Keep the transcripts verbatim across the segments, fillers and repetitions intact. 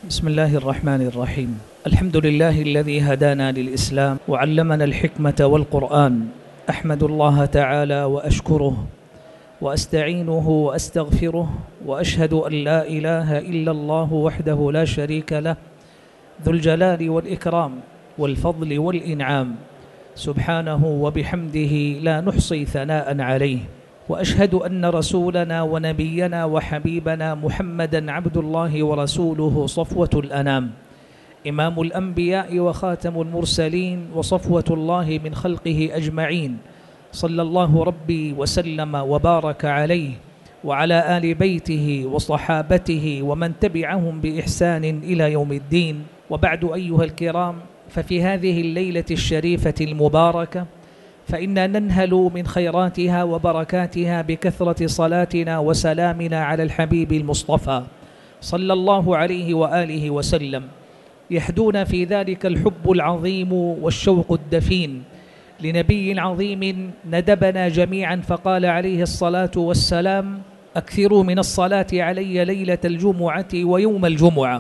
بسم الله الرحمن الرحيم. الحمد لله الذي هدانا للإسلام وعلمنا الحكمة والقرآن. أحمد الله تعالى وأشكره وأستعينه وأستغفره، وأشهد أن لا إله إلا الله وحده لا شريك له، ذو الجلال والإكرام والفضل والإنعام، سبحانه وبحمده لا نحصي ثناء عليه. وأشهد أن رسولنا ونبينا وحبيبنا محمدًا عبد الله ورسوله صفوة الأنام، إمام الأنبياء وخاتم المرسلين وصفوة الله من خلقه أجمعين، صلى الله ربي وسلم وبارك عليه وعلى آل بيته وصحابته ومن تبعهم بإحسان إلى يوم الدين. وبعد أيها الكرام، ففي هذه الليلة الشريفة المباركة فإنا ننهل من خيراتها وبركاتها بكثرة صلاتنا وسلامنا على الحبيب المصطفى صلى الله عليه وآله وسلم. يحدون في ذلك الحب العظيم والشوق الدفين لنبي عظيم ندبنا جميعا، فقال عليه الصلاة والسلام: أكثروا من الصلاة علي ليلة الجمعة ويوم الجمعة.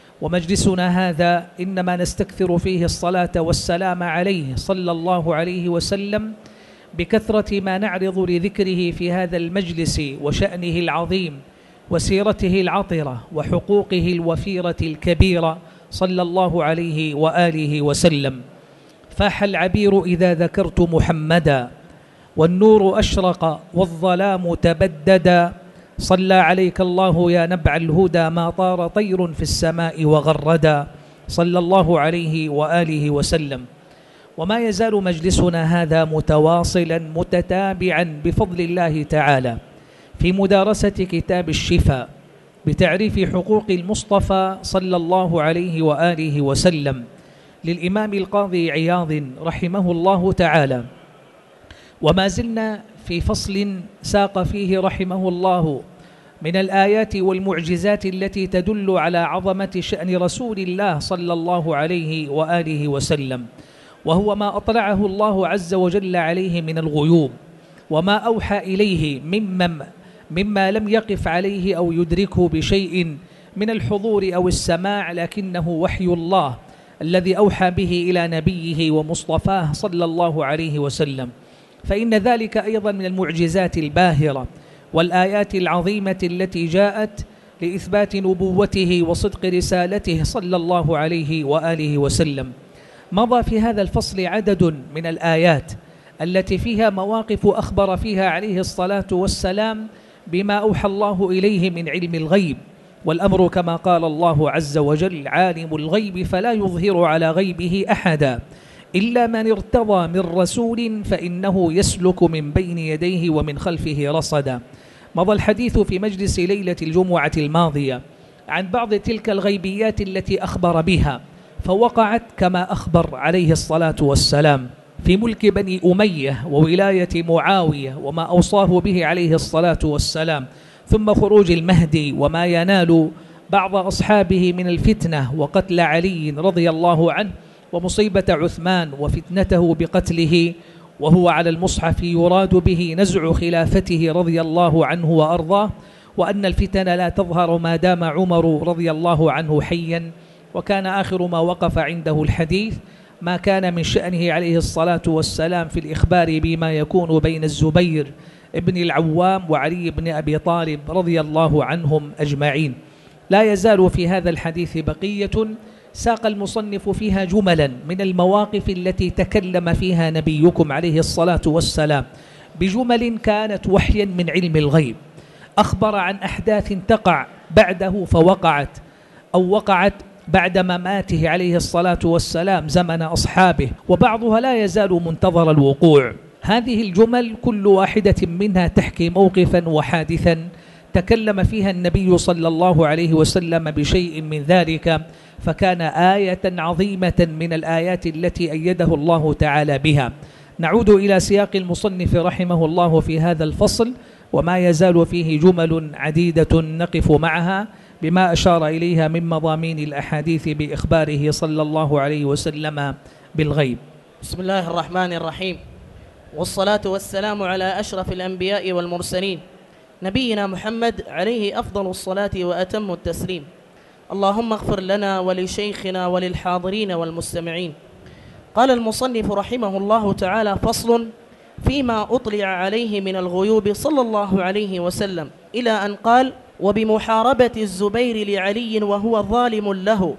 ومجلسنا هذا إنما نستكثر فيه الصلاة والسلام عليه صلى الله عليه وسلم بكثرة ما نعرض لذكره في هذا المجلس وشأنه العظيم وسيرته العطرة وحقوقه الوفيرة الكبيرة صلى الله عليه وآله وسلم. فاح العبير إذا ذكرت محمدا، والنور أشرق والظلام تبددا، صلى عليك الله يا نبع الهدى ما طار طير في السماء وغردا، صلى الله عليه وآله وسلم. وما يزال مجلسنا هذا متواصلا متتابعا بفضل الله تعالى في مدارسة كتاب الشفاء بتعريف حقوق المصطفى صلى الله عليه وآله وسلم للإمام القاضي عياض رحمه الله تعالى. وما زلنا في فصل ساق فيه رحمه الله من الآيات والمعجزات التي تدل على عظمة شأن رسول الله صلى الله عليه وآله وسلم، وهو ما أطلعه الله عز وجل عليه من الغيوب، وما أوحى إليه مما, مما لم يقف عليه أو يدركه بشيء من الحضور أو السماع، لكنه وحي الله الذي أوحى به إلى نبيه ومصطفاه صلى الله عليه وسلم. فإن ذلك أيضا من المعجزات الباهرة والآيات العظيمة التي جاءت لإثبات نبوته وصدق رسالته صلى الله عليه وآله وسلم. مضى في هذا الفصل عدد من الآيات التي فيها مواقف أخبر فيها عليه الصلاة والسلام بما أوحى الله إليه من علم الغيب، والأمر كما قال الله عز وجل: عالم الغيب فلا يظهر على غيبه أحدا إلا من ارتضى من رسول فإنه يسلك من بين يديه ومن خلفه رصدا. مضى الحديث في مجلس ليلة الجمعة الماضية عن بعض تلك الغيبيات التي أخبر بها، فوقعت كما أخبر عليه الصلاة والسلام في ملك بني أمية وولاية معاوية وما أوصاه به عليه الصلاة والسلام، ثم خروج المهدي وما ينال بعض أصحابه من الفتنة وقتل علي رضي الله عنه، ومصيبة عثمان وفتنته بقتله وهو على المصحف يراد به نزع خلافته رضي الله عنه وأرضاه، وأن الفتن لا تظهر ما دام عمر رضي الله عنه حيا. وكان آخر ما وقف عنده الحديث ما كان من شأنه عليه الصلاة والسلام في الإخبار بما يكون بين الزبير ابن العوام وعلي بن أبي طالب رضي الله عنهم أجمعين. لا يزال في هذا الحديث بقية ساق المصنف فيها جملا من المواقف التي تكلم فيها نبيكم عليه الصلاة والسلام بجمل كانت وحيا من علم الغيب، أخبر عن أحداث تقع بعده فوقعت أو وقعت بعد مماته عليه الصلاة والسلام زمن أصحابه، وبعضها لا يزال منتظر الوقوع. هذه الجمل كل واحدة منها تحكي موقفا وحادثا تكلم فيها النبي صلى الله عليه وسلم بشيء من ذلك، فكان آية عظيمة من الآيات التي أيده الله تعالى بها. نعود إلى سياق المصنف رحمه الله في هذا الفصل، وما يزال فيه جمل عديدة نقف معها بما أشار إليها من مضامين الأحاديث بإخباره صلى الله عليه وسلم بالغيب. بسم الله الرحمن الرحيم، والصلاة والسلام على أشرف الأنبياء والمرسلين نبينا محمد عليه أفضل الصلاة وأتم التسليم. اللهم اغفر لنا ولشيخنا وللحاضرين والمستمعين. قال المصنف رحمه الله تعالى: فصل فيما أطلع عليه من الغيوب صلى الله عليه وسلم، إلى أن قال: وبمحاربة الزبير لعلي وهو ظالم له،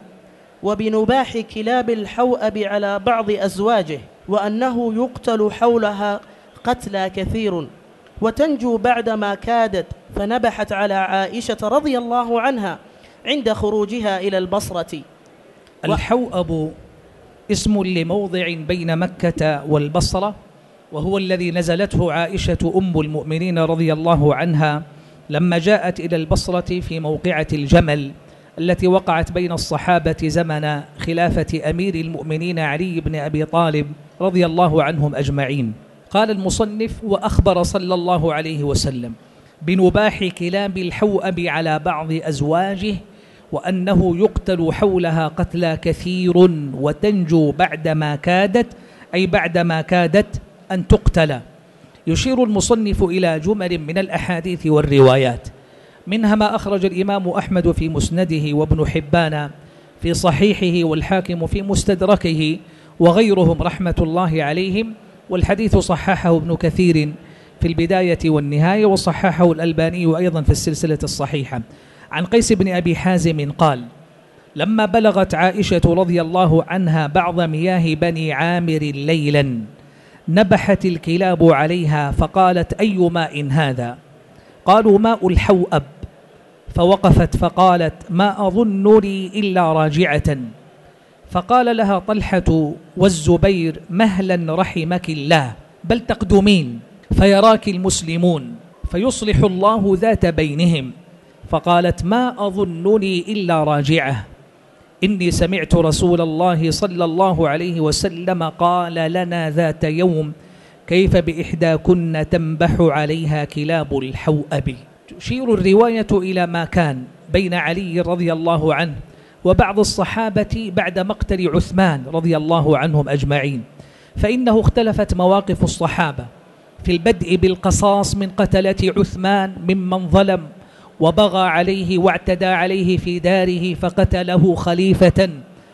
وبنباح كلاب الحوأب على بعض أزواجه، وأنه يقتل حولها قتلى كثير، وتنجو بعدما كادت فنبحت على عائشة رضي الله عنها عند خروجها إلى البصرة. الحوأب اسم لموضع بين مكة والبصرة، وهو الذي نزلته عائشة أم المؤمنين رضي الله عنها لما جاءت إلى البصرة في موقعة الجمل التي وقعت بين الصحابة زمن خلافة أمير المؤمنين علي بن أبي طالب رضي الله عنهم أجمعين. قال المصنف: وأخبر صلى الله عليه وسلم بنباح كلاب الحوأب على بعض أزواجه، وأنه يقتل حولها قتلى كثير، وتنجو بعدما كادت، أي بعدما كادت أن تقتل. يشير المصنف إلى جمل من الأحاديث والروايات، منها ما أخرج الإمام أحمد في مسنده، وابن حبان في صحيحه، والحاكم في مستدركه، وغيرهم رحمة الله عليهم. والحديث صححه ابن كثير في البداية والنهاية، وصححه الألباني أيضا في السلسلة الصحيحة، عن قيس بن أبي حازم قال: لما بلغت عائشة رضي الله عنها بعض مياه بني عامر ليلا نبحت الكلاب عليها، فقالت: أي ماء هذا؟ قالوا: ماء الحوأب. فوقفت فقالت: ما أظنني إلا راجعة. فقال لها طلحة والزبير: مهلا رحمك الله، بل تقدمين فيراك المسلمون فيصلح الله ذات بينهم. فقالت: ما أظنني إلا راجعة، إني سمعت رسول الله صلى الله عليه وسلم قال لنا ذات يوم: كيف بإحداكن تنبح عليها كلاب الحوأب. تشير الرواية إلى ما كان بين علي رضي الله عنه وبعض الصحابة بعد مقتل عثمان رضي الله عنهم أجمعين، فإنه اختلفت مواقف الصحابة في البدء بالقصاص من قتلة عثمان ممن ظلم وبغى عليه واعتدى عليه في داره فقتله خليفة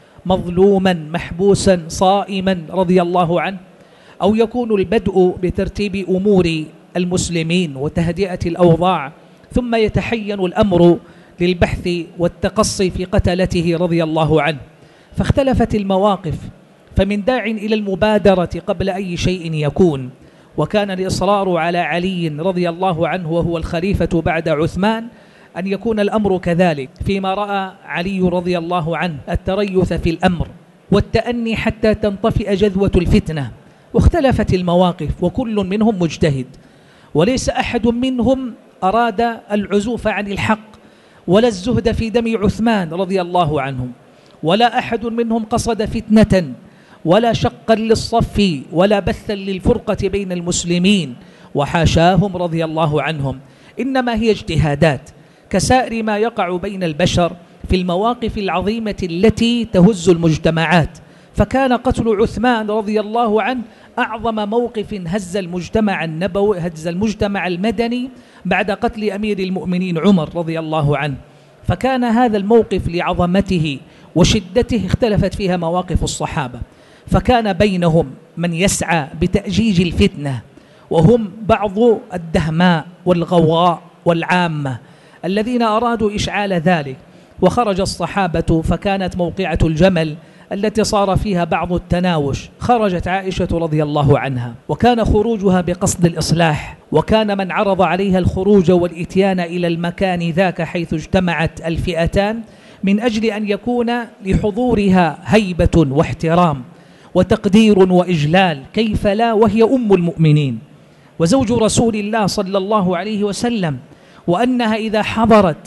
مظلوما محبوسا صائما رضي الله عنه، أو يكون البدء بترتيب أمور المسلمين وتهدئة الأوضاع، ثم يتحين الأمر للبحث والتقصي في قتلته رضي الله عنه. فاختلفت المواقف، فمن داع إلى المبادرة قبل أي شيء يكون، وكان الإصرار على علي رضي الله عنه وهو الخليفة بعد عثمان أن يكون الأمر كذلك، فيما رأى علي رضي الله عنه التريث في الأمر والتأني حتى تنطفئ جذوة الفتنة. واختلفت المواقف، وكل منهم مجتهد، وليس أحد منهم أراد العزوف عن الحق ولا الزهد في دم عثمان رضي الله عنهم، ولا أحد منهم قصد فتنة ولا شقا للصف ولا بثا للفرقة بين المسلمين، وحاشاهم رضي الله عنهم، إنما هي اجتهادات كسائر ما يقع بين البشر في المواقف العظيمة التي تهز المجتمعات. فكان قتل عثمان رضي الله عنه أعظم موقف هز المجتمع النبوي، هز المجتمع المدني بعد قتل أمير المؤمنين عمر رضي الله عنه. فكان هذا الموقف لعظمته وشدته اختلفت فيها مواقف الصحابة، فكان بينهم من يسعى بتأجيج الفتنة، وهم بعض الدهماء والغواء والعامة الذين أرادوا إشعال ذلك، وخرج الصحابة، فكانت موقعة الجمل التي صار فيها بعض التناوش، خرجت عائشة رضي الله عنها، وكان خروجها بقصد الإصلاح، وكان من عرض عليها الخروج والإتيان إلى المكان ذاك حيث اجتمعت الفئتان من أجل أن يكون لحضورها هيبة واحترام وتقدير وإجلال، كيف لا وهي أم المؤمنين وزوج رسول الله صلى الله عليه وسلم، وأنها إذا حضرت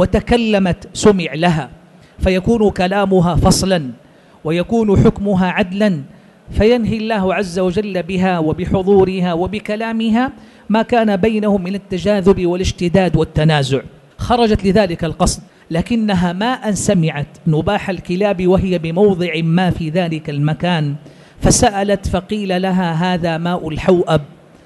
وتكلمت سمع لها، فيكون كلامها فصلا ويكون حكمها عدلا، فينهي الله عز وجل بها وبحضورها وبكلامها ما كان بينهم من التجاذب والاشتداد والتنازع. خرجت لذلك القصد، لكنها ما أن سمعت نباح الكلاب وهي بموضع ما في ذلك المكان فسألت، فقيل لها: هذا ماء الحوأب.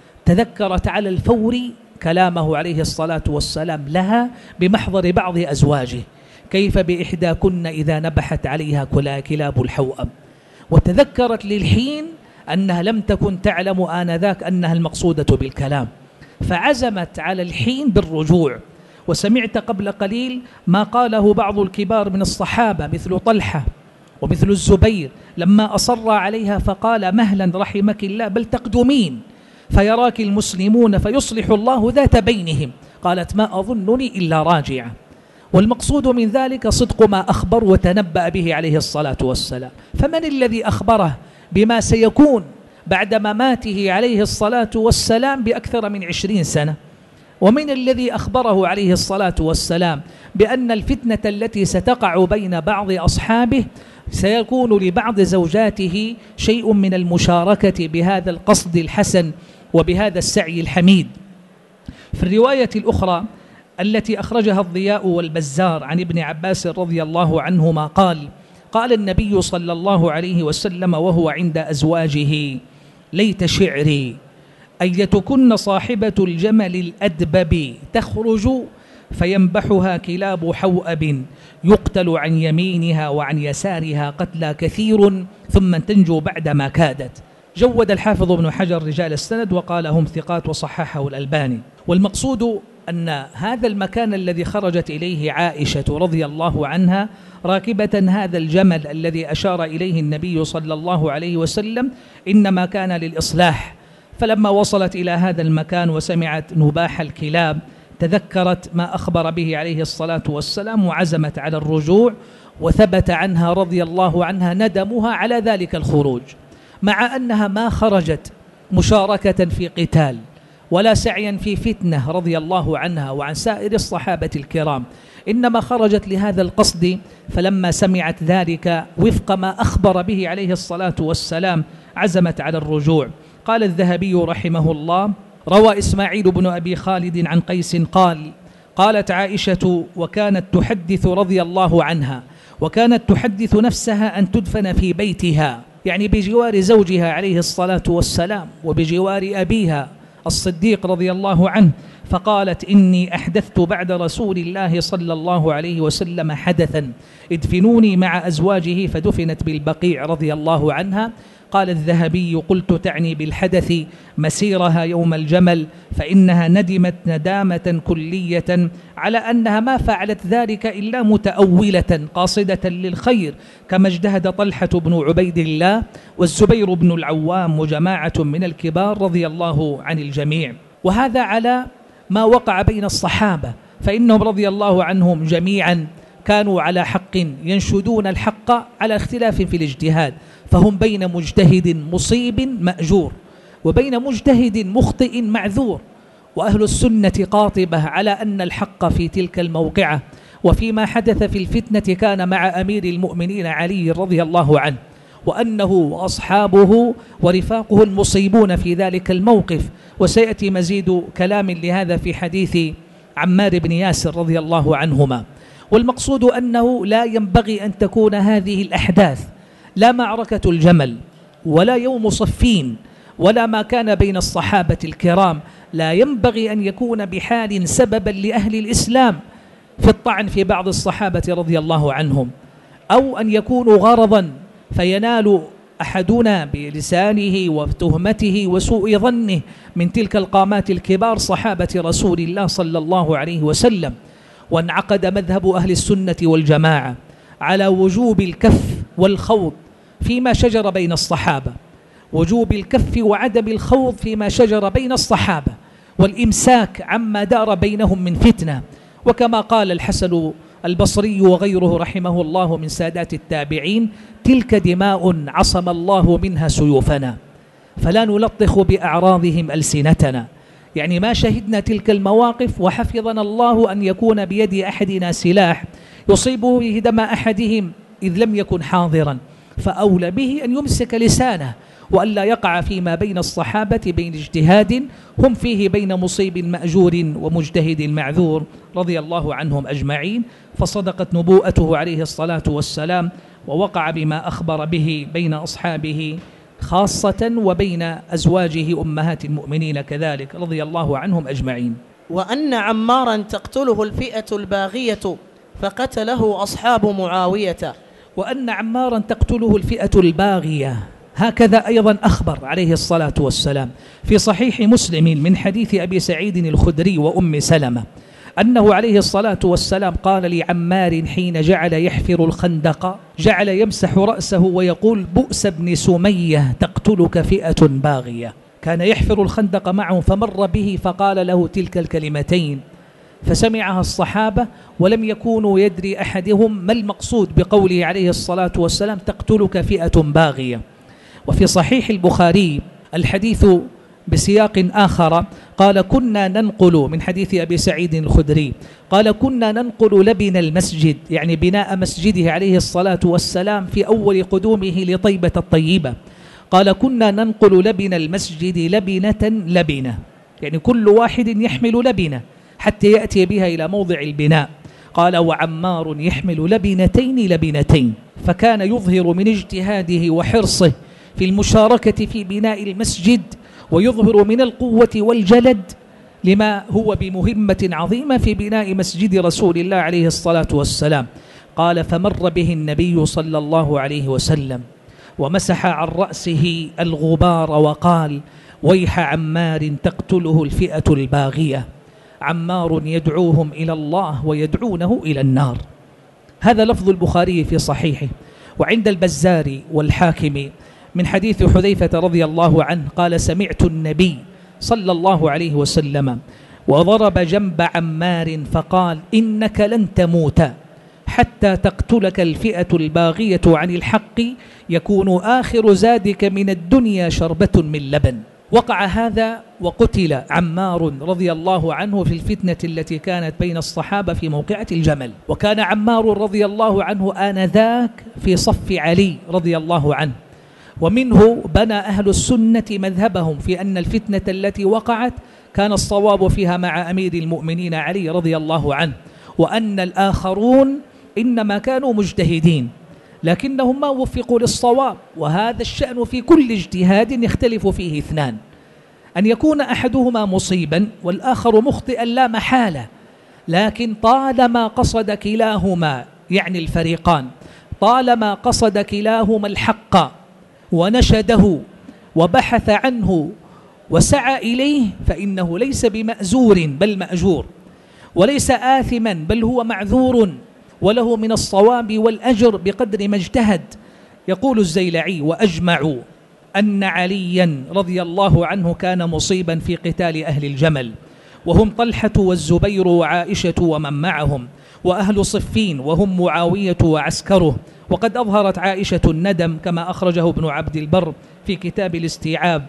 تذكرت على الفور كلامه عليه الصلاة والسلام لها بمحضر بعض أزواجه، كيف بإحداكن إذا نبحت عليها كلاب الحوأم. وتذكرت للحين أنها لم تكن تعلم آنذاك أنها المقصودة بالكلام، فعزمت على الحين بالرجوع. وسمعت قبل قليل ما قاله بعض الكبار من الصحابة مثل طلحة ومثل الزبير لما أصر عليها فقال مهلا رحمك الله بل تقدمين فيراك المسلمون فيصلح الله ذات بينهم. قالت ما أظنني إلا راجعة. والمقصود من ذلك صدق ما أخبر وتنبأ به عليه الصلاة والسلام. فمن الذي أخبره بما سيكون بعد مماته عليه الصلاة والسلام بأكثر من عشرين سنة؟ ومن الذي أخبره عليه الصلاة والسلام بأن الفتنة التي ستقع بين بعض أصحابه سيكون لبعض زوجاته شيء من المشاركة بهذا القصد الحسن وبهذا السعي الحميد؟ في الرواية الأخرى التي أخرجها الضياء والبزار عن ابن عباس رضي الله عنهما قال قال النبي صلى الله عليه وسلم وهو عند أزواجه ليت شعري أيتكن صاحبة الجمل الأدبب تخرج فينبحها كلاب حوأب يقتل عن يمينها وعن يسارها قتلى كثير ثم تنجو بعدما كادت. جود الحافظ ابن حجر رجال السند وقال هم ثقات وصححه الألباني. والمقصود أن هذا المكان الذي خرجت إليه عائشة رضي الله عنها راكبة هذا الجمل الذي أشار إليه النبي صلى الله عليه وسلم إنما كان للإصلاح. فلما وصلت إلى هذا المكان وسمعت نباح الكلاب تذكرت ما أخبر به عليه الصلاة والسلام وعزمت على الرجوع. وثبت عنها رضي الله عنها ندمها على ذلك الخروج، مع أنها ما خرجت مشاركة في قتال ولا سعيا في فتنة رضي الله عنها وعن سائر الصحابة الكرام، إنما خرجت لهذا القصد. فلما سمعت ذلك وفق ما أخبر به عليه الصلاة والسلام عزمت على الرجوع. قال الذهبي رحمه الله روى إسماعيل بن أبي خالد عن قيس قال قالت عائشة وكانت تحدث رضي الله عنها وكانت تحدث نفسها أن تدفن في بيتها، يعني بجوار زوجها عليه الصلاة والسلام وبجوار أبيها الصديق رضي الله عنه. فقالت إني أحدثت بعد رسول الله صلى الله عليه وسلم حدثا ادفنوني مع أزواجه فدفنت بالبقيع رضي الله عنها. قال الذهبي قلت تعني بالحدث مسيرها يوم الجمل فإنها ندمت ندامة كلية على أنها ما فعلت ذلك إلا متأولة قاصدة للخير، كما اجتهد طلحة بن عبيد الله والزبير بن العوام وجماعة من الكبار رضي الله عن الجميع. وهذا على ما وقع بين الصحابة، فإنهم رضي الله عنهم جميعا كانوا على حق ينشدون الحق على اختلاف في الاجتهاد، فهم بين مجتهد مصيب مأجور وبين مجتهد مخطئ معذور. وأهل السنة قاطبة على أن الحق في تلك الموقعة وفيما حدث في الفتنة كان مع أمير المؤمنين علي رضي الله عنه، وأنه وأصحابه ورفاقه المصيبون في ذلك الموقف. وسيأتي مزيد كلام لهذا في حديث عمار بن ياسر رضي الله عنهما. والمقصود أنه لا ينبغي أن تكون هذه الأحداث لا معركة الجمل ولا يوم صفين ولا ما كان بين الصحابة الكرام لا ينبغي أن يكون بحال سببا لأهل الإسلام في الطعن في بعض الصحابة رضي الله عنهم، أو أن يكونوا غرضا فينال أحدنا بلسانه وتهمته وسوء ظنه من تلك القامات الكبار صحابة رسول الله صلى الله عليه وسلم. وانعقد مذهب أهل السنة والجماعة على وجوب الكف والخوض فيما شجر بين الصحابة، وجوب الكف وعدم الخوض فيما شجر بين الصحابة، والإمساك عما دار بينهم من فتنة. وكما قال الحسن البصري وغيره رحمه الله من سادات التابعين تلك دماء عصم الله منها سيوفنا فلا نلطخ بأعراضهم ألسنتنا، يعني ما شهدنا تلك المواقف وحفظنا الله أن يكون بيد أحدنا سلاح يصيب به دم أحدهم إذ لم يكن حاضرا، فأولى به أن يمسك لسانه وأن لا يقع فيما بين الصحابة بين اجتهاد هم فيه بين مصيب مأجور ومجتهد معذور رضي الله عنهم أجمعين. فصدقت نبوءته عليه الصلاة والسلام ووقع بما أخبر به بين أصحابه خاصة وبين أزواجه أمهات المؤمنين كذلك رضي الله عنهم أجمعين. وأن عمارا تقتله الفئة الباغية فقتله أصحاب معاوية. وأن عمارا تقتله الفئة الباغية. هكذا أيضا أخبر عليه الصلاة والسلام في صحيح مسلم من حديث أبي سعيد الخدري وأم سلمة أنه عليه الصلاة والسلام قال لعمار حين جعل يحفر الخندق، جعل يمسح رأسه ويقول: بؤس ابن سمية تقتلك فئة باغية. كان يحفر الخندق معه فمر به فقال له تلك الكلمتين، فسمعها الصحابة ولم يكونوا يدري أحدهم ما المقصود بقوله عليه الصلاة والسلام تقتلك فئة باغية. وفي صحيح البخاري الحديث بسياق آخر قال: كنا ننقل من حديث أبي سعيد الخدري قال: كنا ننقل لبن المسجد، يعني بناء مسجده عليه الصلاة والسلام في أول قدومه لطيبة الطيبة. قال: كنا ننقل لبن المسجد لبنة لبنة، يعني كل واحد يحمل لبنة حتى يأتي بها إلى موضع البناء. قال: وعمار يحمل لبنتين لبنتين. فكان يظهر من اجتهاده وحرصه في المشاركة في بناء المسجد، ويظهر من القوة والجلد لما هو بمهمة عظيمة في بناء مسجد رسول الله عليه الصلاة والسلام. قال: فمر به النبي صلى الله عليه وسلم ومسح عن رأسه الغبار وقال: ويح عمار تقتله الفئة الباغية، عمار يدعوهم إلى الله ويدعونه إلى النار. هذا لفظ البخاري في صحيحه. وعند البزار والحاكم من حديث حذيفة رضي الله عنه قال: سمعت النبي صلى الله عليه وسلم وضرب جنب عمار فقال: إنك لن تموت حتى تقتلك الفئة الباغية عن الحق، يكون آخر زادك من الدنيا شربة من لبن. وقع هذا وقتل عمار رضي الله عنه في الفتنة التي كانت بين الصحابة في موقعة الجمل. وكان عمار رضي الله عنه آنذاك في صف علي رضي الله عنه، ومنه بنى أهل السنة مذهبهم في أن الفتنة التي وقعت كان الصواب فيها مع أمير المؤمنين علي رضي الله عنه، وأن الآخرون إنما كانوا مجتهدين لكنهم ما وفقوا للصواب. وهذا الشأن في كل اجتهاد يختلف فيه اثنان، أن يكون أحدهما مصيبا والآخر مخطئا لا محالة، لكن طالما قصد كلاهما، يعني الفريقان، طالما قصد كلاهما الحق ونشده وبحث عنه وسعى إليه فإنه ليس بمأزور بل مأجور، وليس آثما بل هو معذور، وله من الصواب والأجر بقدر ما اجتهد. يقول الزيلعي: وأجمعوا أن عليا رضي الله عنه كان مصيبا في قتال أهل الجمل، وهم طلحة والزبير وعائشة ومن معهم، وأهل صفين وهم معاوية وعسكره. وقد أظهرت عائشة الندم كما أخرجه ابن عبد البر في كتاب الاستيعاب.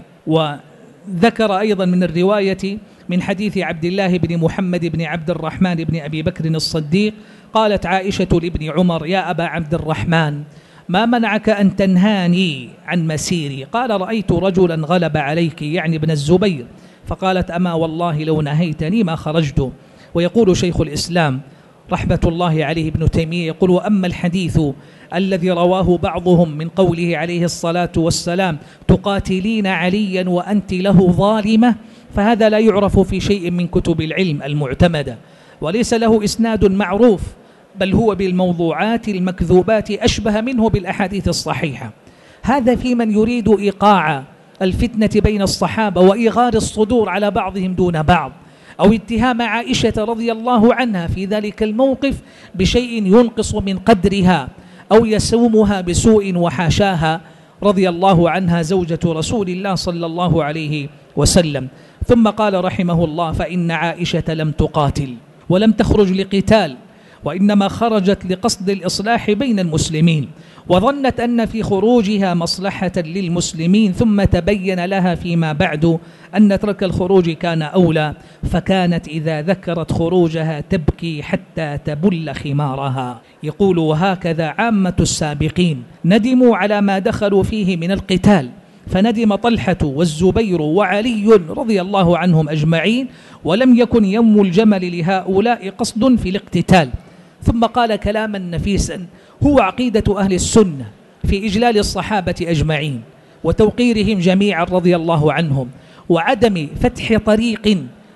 وذكر أيضا من الرواية من حديث عبد الله بن محمد بن عبد الرحمن بن أبي بكر الصديق قالت عائشة لابن عمر: يا أبا عبد الرحمن، ما منعك أن تنهاني عن مسيري؟ قال: رأيت رجلا غلب عليك، يعني ابن الزبير. فقالت: أما والله لو نهيتني ما خرجت. ويقول شيخ الإسلام رحمة الله عليه ابن تيمية يقول: وأما الحديث الذي رواه بعضهم من قوله عليه الصلاة والسلام: تقاتلين عليا وأنت له ظالمة، فهذا لا يعرف في شيء من كتب العلم المعتمدة، وليس له إسناد معروف، بل هو بالموضوعات المكذوبات أشبه منه بالأحاديث الصحيحة. هذا في من يريد إيقاع الفتنة بين الصحابة وإيغار الصدور على بعضهم دون بعض، أو اتهام عائشة رضي الله عنها في ذلك الموقف بشيء ينقص من قدرها أو يسومها بسوء وحاشاها رضي الله عنها زوجة رسول الله صلى الله عليه وسلم. ثم قال رحمه الله: فإن عائشة لم تقاتل ولم تخرج لقتال، وإنما خرجت لقصد الإصلاح بين المسلمين، وظنت أن في خروجها مصلحة للمسلمين، ثم تبين لها فيما بعد أن ترك الخروج كان أولى، فكانت إذا ذكرت خروجها تبكي حتى تبل خمارها. يقول: وهكذا عامة السابقين ندموا على ما دخلوا فيه من القتال، فندم طلحة والزبير وعلي رضي الله عنهم أجمعين، ولم يكن يوم الجمل لهؤلاء قصد في الاقتتال. ثم قال كلاما نفيسا هو عقيدة أهل السنة في إجلال الصحابة أجمعين وتوقيرهم جميعا رضي الله عنهم، وعدم فتح طريق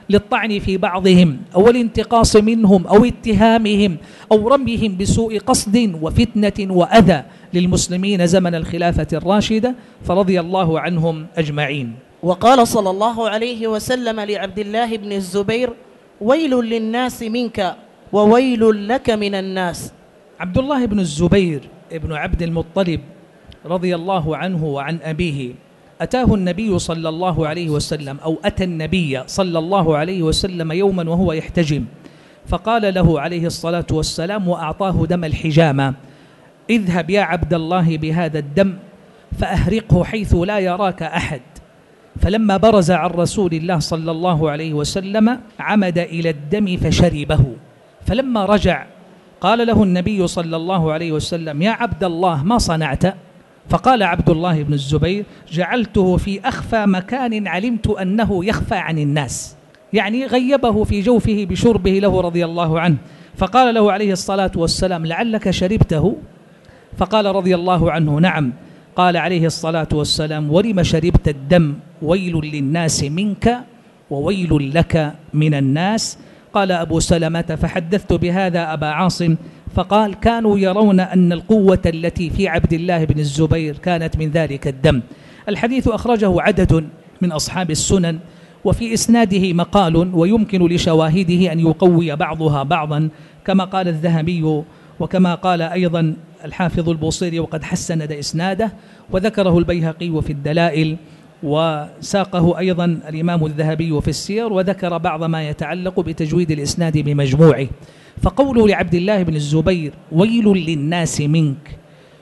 للطعن في بعضهم أو الانتقاص منهم أو اتهامهم أو رميهم بسوء قصد وفتنة وأذى للمسلمين زمن الخلافة الراشدة، فرضي الله عنهم أجمعين. وقال صلى الله عليه وسلم لعبد الله بن الزبير: ويل للناس منك وويل لك من الناس. عبد الله بن الزبير ابن عبد المطلب رضي الله عنه وعن أبيه أتاه النبي صلى الله عليه وسلم أو أتى النبي صلى الله عليه وسلم يوما وهو يحتجم، فقال له عليه الصلاة والسلام وأعطاه دم الحجامة: اذهب يا عبد الله بهذا الدم فأهرقه حيث لا يراك أحد. فلما برز عن رسول الله صلى الله عليه وسلم عمد إلى الدم فشربه، فلما رجع قال له النبي صلى الله عليه وسلم: يا عبد الله ما صنعت؟ فقال عبد الله بن الزبير: جعلته في أخفى مكان علمت أنه يخفى عن الناس، يعني غيبه في جوفه بشربه له رضي الله عنه. فقال له عليه الصلاة والسلام: لعلك شربته؟ فقال رضي الله عنه: نعم. قال عليه الصلاة والسلام: ولم شربت الدم؟ ويل للناس منك وويل لك من الناس. قال أبو سلمة: فحدثت بهذا أبا عاصم فقال: كانوا يرون أن القوة التي في عبد الله بن الزبير كانت من ذلك الدم. الحديث أخرجه عدد من أصحاب السنن، وفي إسناده مقال ويمكن لشواهده أن يقوي بعضها بعضا، كما قال الذهبي وكما قال أيضا الحافظ البوصيري وقد حسن إسناده، وذكره البيهقي في الدلائل، وساقه أيضا الإمام الذهبي في السير، وذكر بعض ما يتعلق بتجويد الإسناد بمجموعه. فقوله لعبد الله بن الزبير: ويل للناس منك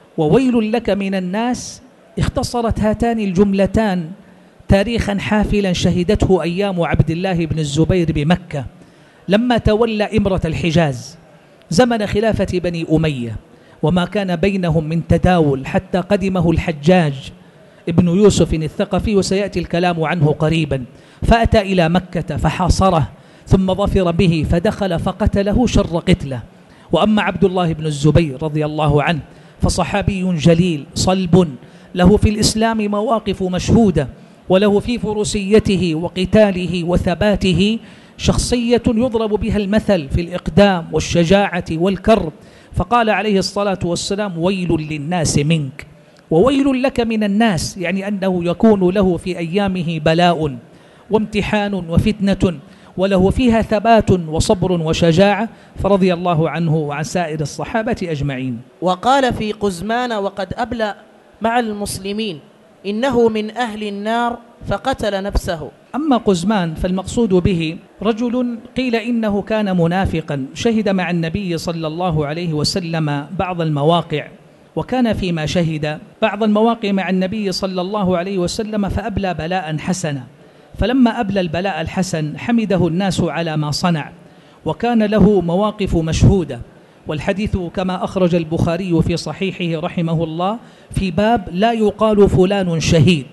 وويل لك من الناس، اختصرت هاتان الجملتان تاريخا حافلا شهدته أيام عبد الله بن الزبير بمكة لما تولى إمرة الحجاز زمن خلافة بني أمية، وما كان بينهم من تداول حتى قدمه الحجاج ابن يوسف الثقفي، وسيأتي الكلام عنه قريبا، فأتى إلى مكة فحاصره ثم ظفر به فدخل فقتله شر قتله. وأما عبد الله بن الزبير رضي الله عنه فصحابي جليل صلب، له في الإسلام مواقف مشهودة، وله في فروسيته وقتاله وثباته شخصية يضرب بها المثل في الإقدام والشجاعة والكرب. فقال عليه الصلاة والسلام: ويل للناس منك وويل لك من الناس، يعني أنه يكون له في أيامه بلاء وامتحان وفتنة، وله فيها ثبات وصبر وشجاعة، فرضي الله عنه وعن سائر الصحابة أجمعين. وقال في قزمان وقد أبلى مع المسلمين: إنه من أهل النار فقتل نفسه. أما قزمان فالمقصود به رجل قيل إنه كان منافقا، شهد مع النبي صلى الله عليه وسلم بعض المواقع، وكان فيما شهد بعض المواقع مع النبي صلى الله عليه وسلم فأبلى بلاء حسنا، فلما أبلى البلاء الحسن حمده الناس على ما صنع، وكان له مواقف مشهودة. والحديث كما أخرج البخاري في صحيحه رحمه الله في باب لا يقال فلان شهيد،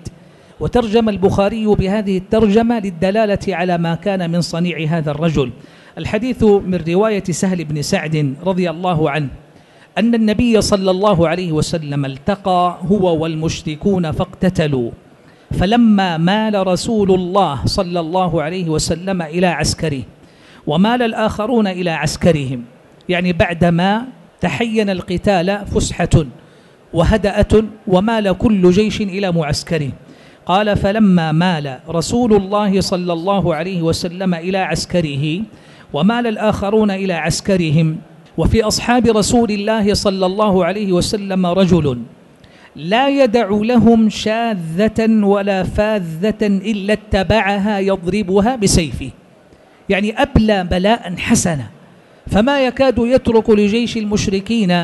وترجم البخاري بهذه الترجمة للدلالة على ما كان من صنيع هذا الرجل. الحديث من رواية سهل بن سعد رضي الله عنه أن النبي صلى الله عليه وسلم التقى هو والمشركون فاقتتلوا، فلما مال رسول الله صلى الله عليه وسلم إلى عسكره ومال الآخرون إلى عسكرهم، يعني بعدما تحين القتال فسحة وهدأة ومال كل جيش إلى معسكره، قال: فلما مال رسول الله صلى الله عليه وسلم إلى عسكره ومال الآخرون إلى عسكرهم، وفي أصحاب رسول الله صلى الله عليه وسلم رجل لا يدع لهم شاذة ولا فاذة إلا اتبعها يضربها بسيفه، يعني أبلى بلاء حسنا، فما يكاد يترك لجيش المشركين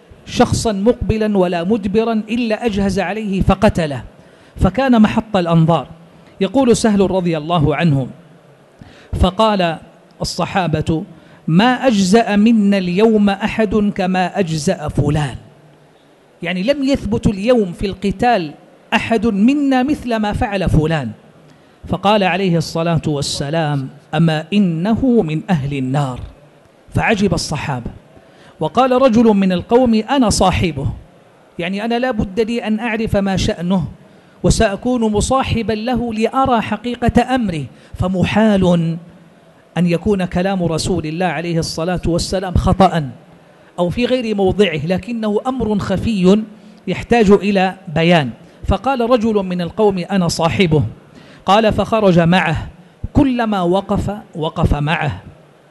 شخصا مقبلا ولا مدبرا إلا أجهز عليه فقتله، فكان محط الأنظار. يقول سهل رضي الله عنه: فقال الصحابة: ما أجزأ منا اليوم أحد كما أجزأ فلان، يعني لم يثبت اليوم في القتال أحد منا مثل ما فعل فلان. فقال عليه الصلاة والسلام: أما إنه من أهل النار. فعجب الصحابة، وقال رجل من القوم: أنا صاحبه، يعني أنا لا بد لي أن أعرف ما شأنه وسأكون مصاحبا له لأرى حقيقة أمره، فمحال أن يكون كلام رسول الله عليه الصلاة والسلام خطأ أو في غير موضعه، لكنه أمر خفي يحتاج إلى بيان. فقال رجل من القوم أنا صاحبه، قال فخرج معه، كلما وقف وقف معه،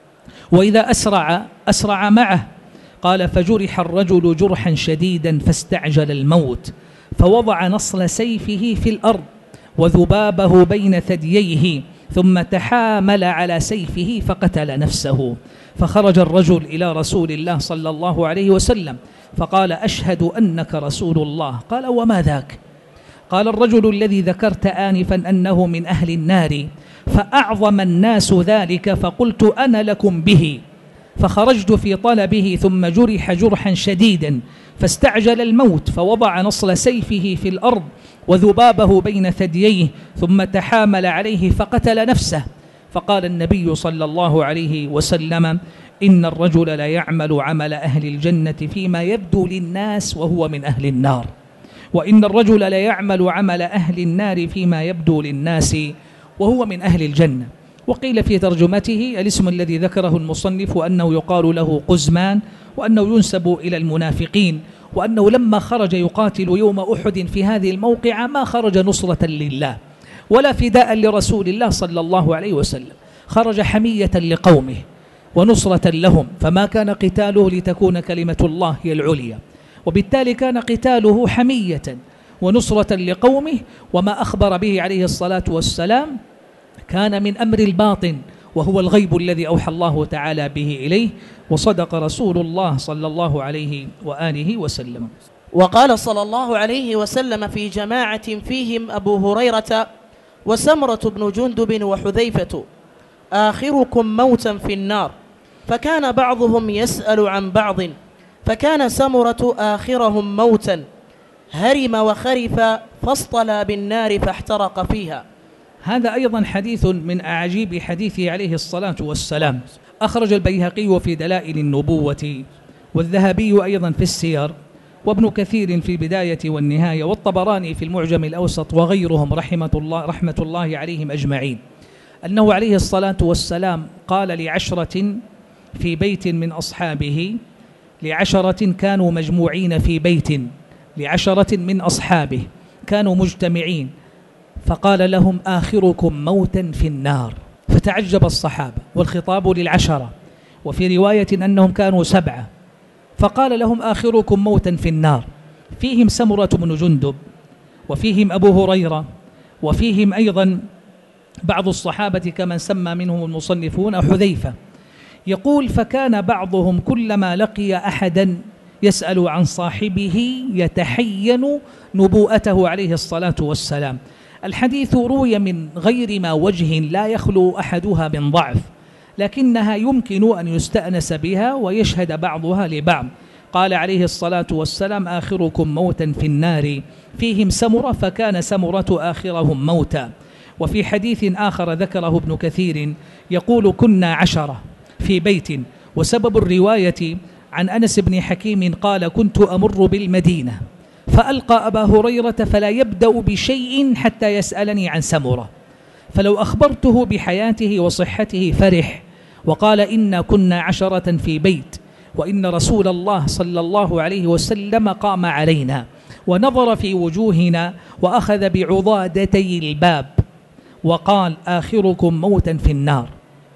وإذا أسرع أسرع معه. قال فجرح الرجل جرحا شديدا فاستعجل الموت، فوضع نصل سيفه في الأرض وذبابه بين ثدييه، ثم تحامل على سيفه فقتل نفسه. فخرج الرجل إلى رسول الله صلى الله عليه وسلم فقال أشهد أنك رسول الله. قال وما ذاك؟ قال الرجل الذي ذكرت آنفا أنه من أهل النار، فأعظم الناس ذلك فقلت أنا لكم به، فخرجت في طلبه ثم جرح جرحا شديدا فاستعجل الموت، فوضع نصل سيفه في الأرض وذبابه بين ثدييه، ثم تحامل عليه فقتل نفسه. فقال النبي صلى الله عليه وسلم إن الرجل لا يعمل عمل أهل الجنة فيما يبدو للناس وهو من أهل النار، وإن الرجل لا يعمل عمل أهل النار فيما يبدو للناس وهو من أهل الجنة. وقيل في ترجمته الاسم الذي ذكره المصنف أنه يقال له قزمان، وأنه ينسب إلى المنافقين، وأنه لما خرج يقاتل يوم أحد في هذه الموقعة ما خرج نصرة لله ولا فداء لرسول الله صلى الله عليه وسلم، خرج حمية لقومه ونصرة لهم، فما كان قتاله لتكون كلمة الله هي العليا، وبالتالي كان قتاله حمية ونصرة لقومه. وما أخبر به عليه الصلاة والسلام كان من أمر الباطن، وهو الغيب الذي أوحى الله تعالى به إليه، وصدق رسول الله صلى الله عليه وآله وسلم. وقال صلى الله عليه وسلم في جماعة فيهم أبو هريرة وسمرة بن جندب وحذيفة آخركم موتا في النار، فكان بعضهم يسأل عن بعض، فكان سمرة آخرهم موتا، هرم وخرف فاصطلى بالنار فاحترق فيها. هذا أيضا حديث من أعاجيب حديثه عليه الصلاة والسلام. أخرج البيهقي في دلائل النبوة، والذهبي أيضا في السير، وابن كثير في البداية والنهاية، والطبراني في المعجم الأوسط، وغيرهم رحمة الله, رحمة الله عليهم أجمعين، أنه عليه الصلاة والسلام قال لعشرة في بيت من أصحابه، لعشرة كانوا مجموعين في بيت، لعشرة من أصحابه كانوا مجتمعين، فقال لهم آخركم موتا في النار، فتعجب الصحابة، والخطاب للعشرة، وفي رواية أنهم كانوا سبعة، فقال لهم آخركم موتا في النار، فيهم سمرة بن جندب، وفيهم أبو هريرة، وفيهم أيضا بعض الصحابة كمن سمى منهم المصنفون حذيفة. يقول فكان بعضهم كلما لقي أحدا يسأل عن صاحبه يتحين نبوءته عليه الصلاة والسلام. الحديث روي من غير ما وجه لا يخلو أحدها من ضعف، لكنها يمكن أن يستأنس بها ويشهد بعضها لبعض. قال عليه الصلاة والسلام آخركم موتا في النار، فيهم سمرة، فكان سمرة آخرهم موتا. وفي حديث آخر ذكره ابن كثير يقول كنا عشرة في بيت، وسبب الرواية عن أنس بن حكيم قال كنت أمر بالمدينة فألقى أبا هريرة فلا يبدأ بشيء حتى يسألني عن سمرة، فلو أخبرته بحياته وصحته فرح، وقال إنا كنا عشرة في بيت، وإن رسول الله صلى الله عليه وسلم قام علينا ونظر في وجوهنا وأخذ بعضادتي الباب وقال آخركم موتا في النار.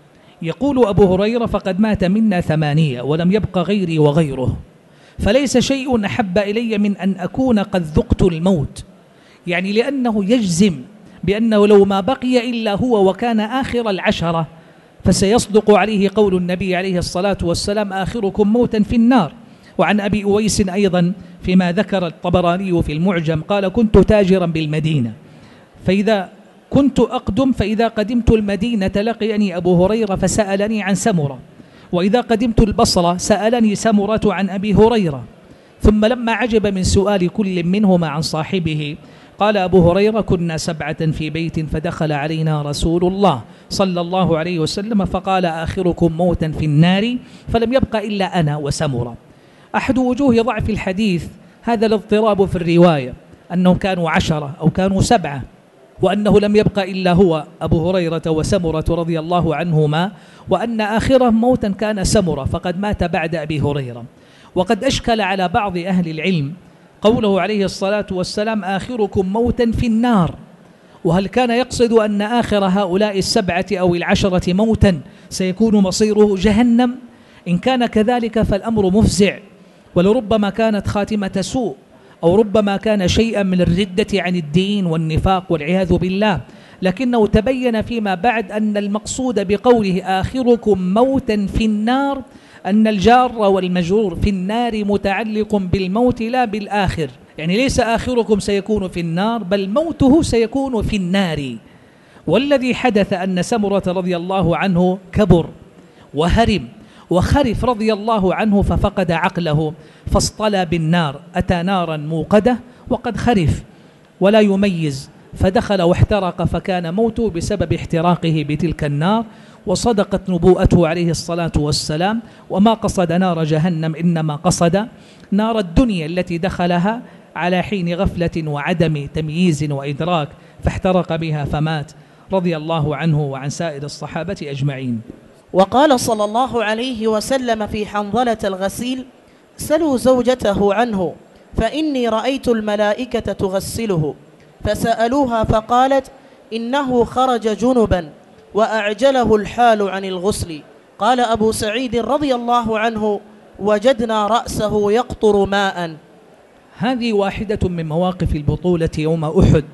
يقول أبو هريرة فقد مات منا ثمانية ولم يبق غيري وغيره، فليس شيء أحب إلي من أن أكون قد ذقت الموت، يعني لأنه يجزم بأنه لو ما بقي إلا هو وكان آخر العشرة فسيصدق عليه قول النبي عليه الصلاة والسلام آخركم موتا في النار. وعن أبي أويس أيضا فيما ذكر الطبراني في المعجم قال كنت تاجرا بالمدينة، فإذا كنت أقدم فإذا قدمت المدينة لقيني أبو هريرة فسألني عن سمرة، وإذا قدمت البصرة سألني سمرة عن أبي هريرة، ثم لما عجب من سؤال كل منهما عن صاحبه قال أبو هريرة كنا سبعة في بيت فدخل علينا رسول الله صلى الله عليه وسلم فقال آخركم موتا في النار، فلم يبق إلا أنا وسمرة. أحد وجوه ضعف الحديث هذا الاضطراب في الرواية، أنهم كانوا عشرة أو كانوا سبعة، وأنه لم يبق إلا هو أبو هريرة وسمرة رضي الله عنهما، وأن آخرهم موتا كان سمرة فقد مات بعد أبي هريرة. وقد أشكل على بعض أهل العلم قوله عليه الصلاة والسلام آخركم موتا في النار، وهل كان يقصد أن آخر هؤلاء السبعة أو العشرة موتا سيكون مصيره جهنم؟ إن كان كذلك فالأمر مفزع، ولربما كانت خاتمة سوء، أو ربما كان شيئا من الردة عن الدين والنفاق والعياذ بالله. لكنه تبين فيما بعد أن المقصود بقوله آخركم موتا في النار أن الجار والمجرور في النار متعلق بالموت لا بالآخر، يعني ليس آخركم سيكون في النار بل موته سيكون في النار. والذي حدث أن سمرة رضي الله عنه كبر وهرم وخرف رضي الله عنه ففقد عقله فاصطلى بالنار، أتى نارا موقدة وقد خرف ولا يميز، فدخل واحترق فكان موته بسبب احتراقه بتلك النار. وصدقت نبوءته عليه الصلاة والسلام، وما قصد نار جهنم إنما قصد نار الدنيا التي دخلها على حين غفلة وعدم تمييز وإدراك، فاحترق بها فمات رضي الله عنه وعن سائر الصحابة أجمعين. وقال صلى الله عليه وسلم في حنظلة الغسيل: سلوا زوجته عنه فإني رأيت الملائكة تغسله، فسألوها فقالت: إنه خرج جنبا وأعجله الحال عن الغسل. قال أبو سعيد رضي الله عنه: وجدنا رأسه يقطر ماء. هذه واحدة من مواقف البطولة يوم أحد،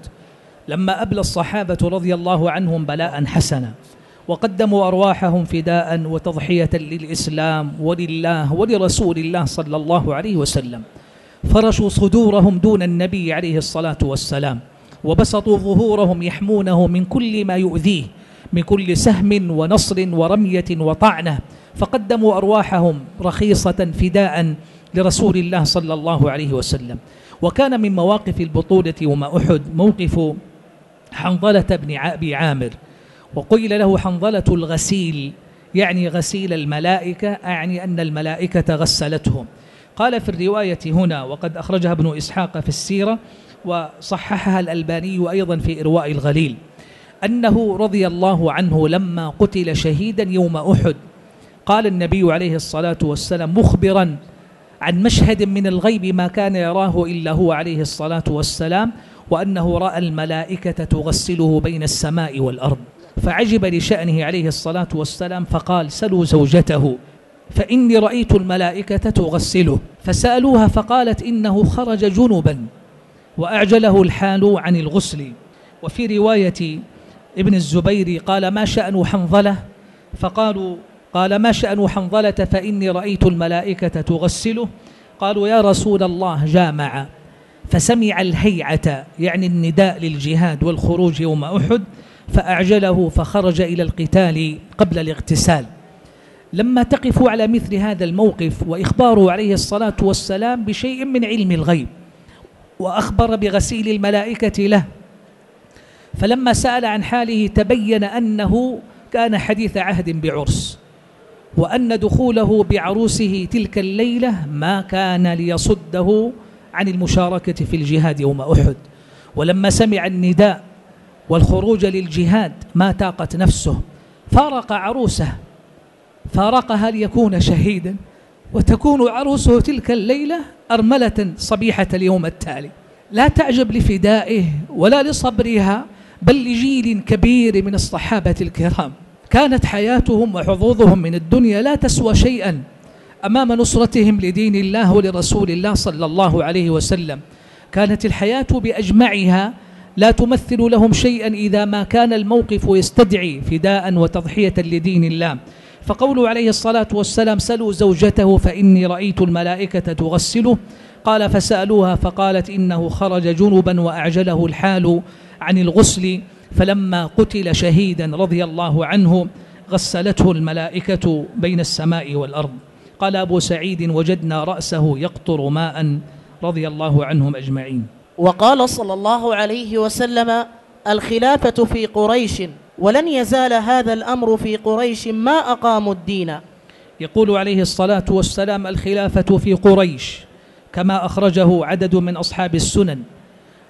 لما أبلى الصحابة رضي الله عنهم بلاء حسنا، وقدموا أرواحهم فداء وتضحية للإسلام ولله ولرسول الله صلى الله عليه وسلم، فرشوا صدورهم دون النبي عليه الصلاة والسلام، وبسطوا ظهورهم يحمونه من كل ما يؤذيه من كل سهم ونصر ورمية وطعنة، فقدموا أرواحهم رخيصة فداء لرسول الله صلى الله عليه وسلم. وكان من مواقف البطولة يوم أحد موقف حنظلة بن أبي عامر، وقيل له حنظلة الغسيل، يعني غسيل الملائكة، أعني أن الملائكة غسلتهم. قال في الرواية هنا، وقد أخرجها ابن إسحاق في السيرة وصححها الألباني أيضا في إرواء الغليل، أنه رضي الله عنه لما قتل شهيدا يوم أحد قال النبي عليه الصلاة والسلام مخبرا عن مشهد من الغيب ما كان يراه إلا هو عليه الصلاة والسلام، وأنه رأى الملائكة تغسله بين السماء والأرض، فعجب لشأنه عليه الصلاة والسلام فقال: سلوا زوجته فإني رأيت الملائكة تغسله. فسألوها فقالت: إنه خرج جنبا وأعجله الحال عن الغسل. وفي رواية ابن الزبير قال: ما شأن حنظلة؟ فقالوا قال: ما شأن حنظلة فإني رأيت الملائكة تغسله. قالوا: يا رسول الله جامع، فسمع الهيعة يعني النداء للجهاد والخروج يوم أحد فأعجله فخرج إلى القتال قبل الاغتسال. لما تقفوا على مثل هذا الموقف وإخباره عليه الصلاة والسلام بشيء من علم الغيب، وأخبر بغسيل الملائكة له، فلما سأل عن حاله تبين أنه كان حديث عهد بعرس، وأن دخوله بعروسه تلك الليلة ما كان ليصده عن المشاركة في الجهاد يوم أحد. ولما سمع النداء والخروج للجهاد ما طاقت نفسه، فارق عروسه، فارقها ليكون شهيدا، وتكون عروسه تلك الليلة أرملة صبيحة اليوم التالي. لا تعجب لفدائه ولا لصبرها، بل لجيل كبير من الصحابة الكرام كانت حياتهم وحظوظهم من الدنيا لا تسوى شيئا أمام نصرتهم لدين الله ولرسول الله صلى الله عليه وسلم. كانت الحياة بأجمعها لا تمثل لهم شيئا إذا ما كان الموقف يستدعي فداء وتضحية لدين الله. فقوله عليه الصلاة والسلام: سلوا زوجته فإني رأيت الملائكة تغسله. قال: فسألوها فقالت: إنه خرج جنبا وأعجله الحال عن الغسل، فلما قتل شهيدا رضي الله عنه غسلته الملائكة بين السماء والأرض. قال أبو سعيد: وجدنا رأسه يقطر ماء رضي الله عنهم أجمعين. وقال صلى الله عليه وسلم: الخلافة في قريش، ولن يزال هذا الأمر في قريش ما أقاموا الدين. يقول عليه الصلاة والسلام: الخلافة في قريش، كما أخرجه عدد من أصحاب السنن،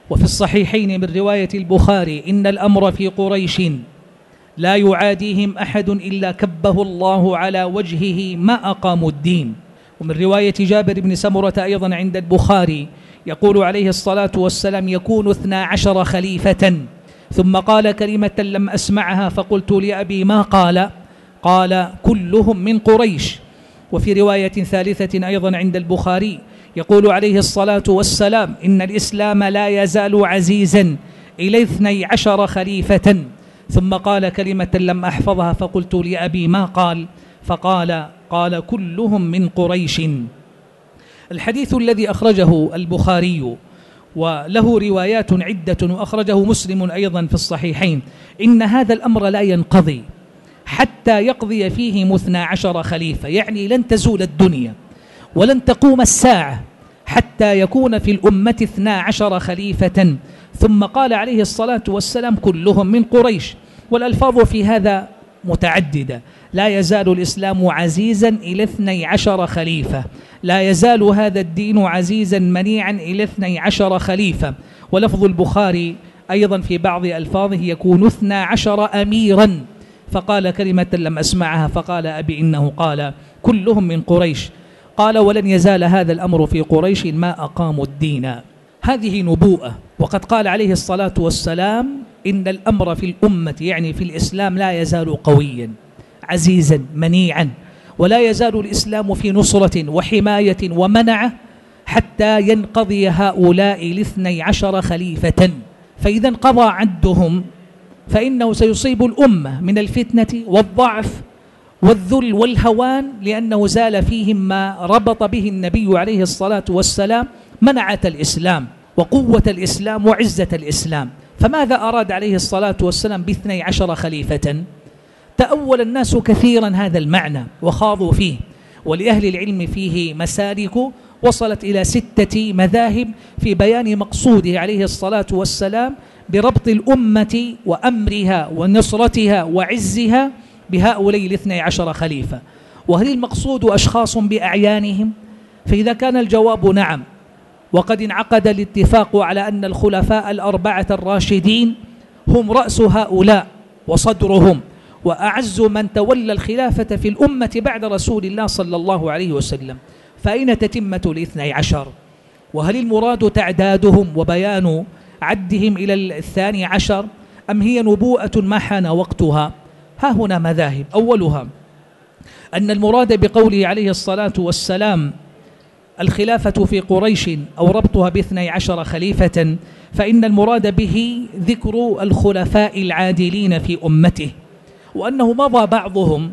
وفي الصحيحين من رواية البخاري: إن الأمر في قريش لا يعاديهم أحد إلا كبه الله على وجهه ما أقاموا الدين. ومن رواية جابر بن سمرة أيضا عند البخاري يقول عليه الصلاة والسلام: يكون اثنا عشر خليفة. ثم قال كلمة لم أسمعها فقلت لأبي: ما قال؟ قال: كلهم من قريش. وفي رواية ثالثة أيضا عند البخاري يقول عليه الصلاة والسلام: إن الإسلام لا يزال عزيزا إلى اثني عشر خليفة. ثم قال كلمة لم أحفظها فقلت لأبي: ما قال؟ فقال: قال: كلهم من قريش. الحديث الذي أخرجه البخاري وله روايات عدة وأخرجه مسلم أيضا في الصحيحين: إن هذا الأمر لا ينقضي حتى يقضي فيه اثنا عشر خليفة، يعني لن تزول الدنيا ولن تقوم الساعة حتى يكون في الأمة اثنا عشر خليفة. ثم قال عليه الصلاة والسلام: كلهم من قريش. والألفاظ في هذا متعددة: لا يزال الإسلام عزيزا إلى اثني عشر خليفة، لا يزال هذا الدين عزيزا منيعا إلى اثني عشر خليفة. ولفظ البخاري أيضا في بعض ألفاظه: يكون اثنا عشر أميرا. فقال كلمة لم أسمعها فقال أبي: إنه قال: كلهم من قريش. قال: ولن يزال هذا الأمر في قريش ما أقاموا الدين. هذه نبوءة. وقد قال عليه الصلاة والسلام: إن الأمر في الأمة، يعني في الإسلام، لا يزال قويا عزيزا منيعا، ولا يزال الإسلام في نصرة وحماية ومنعة حتى ينقضي هؤلاء الاثني عشر خليفة. فإذا انقضى عدهم فإنه سيصيب الأمة من الفتنة والضعف والذل والهوان، لأنه زال فيهم ما ربط به النبي عليه الصلاة والسلام منعة الإسلام وقوة الإسلام وعزة الإسلام. فماذا أراد عليه الصلاة والسلام باثني عشر خليفة؟ تأول الناس كثيرا هذا المعنى وخاضوا فيه، ولأهل العلم فيه مسالك وصلت إلى ستة مذاهب في بيان مقصوده عليه الصلاة والسلام بربط الأمة وأمرها ونصرتها وعزها بهؤلاء الاثني عشر خليفة. وهل المقصود أشخاص بأعيانهم؟ فإذا كان الجواب نعم، وقد انعقد الاتفاق على أن الخلفاء الأربعة الراشدين هم رأس هؤلاء وصدرهم وأعز من تولى الخلافة في الأمة بعد رسول الله صلى الله عليه وسلم، فأين تتمة الاثني عشر؟ وهل المراد تعدادهم وبيان عدهم إلى الثاني عشر، أم هي نبوءة ما حان وقتها؟ ها هنا مذاهب. أولها أن المراد بقوله عليه الصلاة والسلام الخلافة في قريش أو ربطها باثني عشر خليفة، فإن المراد به ذكر الخلفاء العادلين في أمته، وأنه مضى بعضهم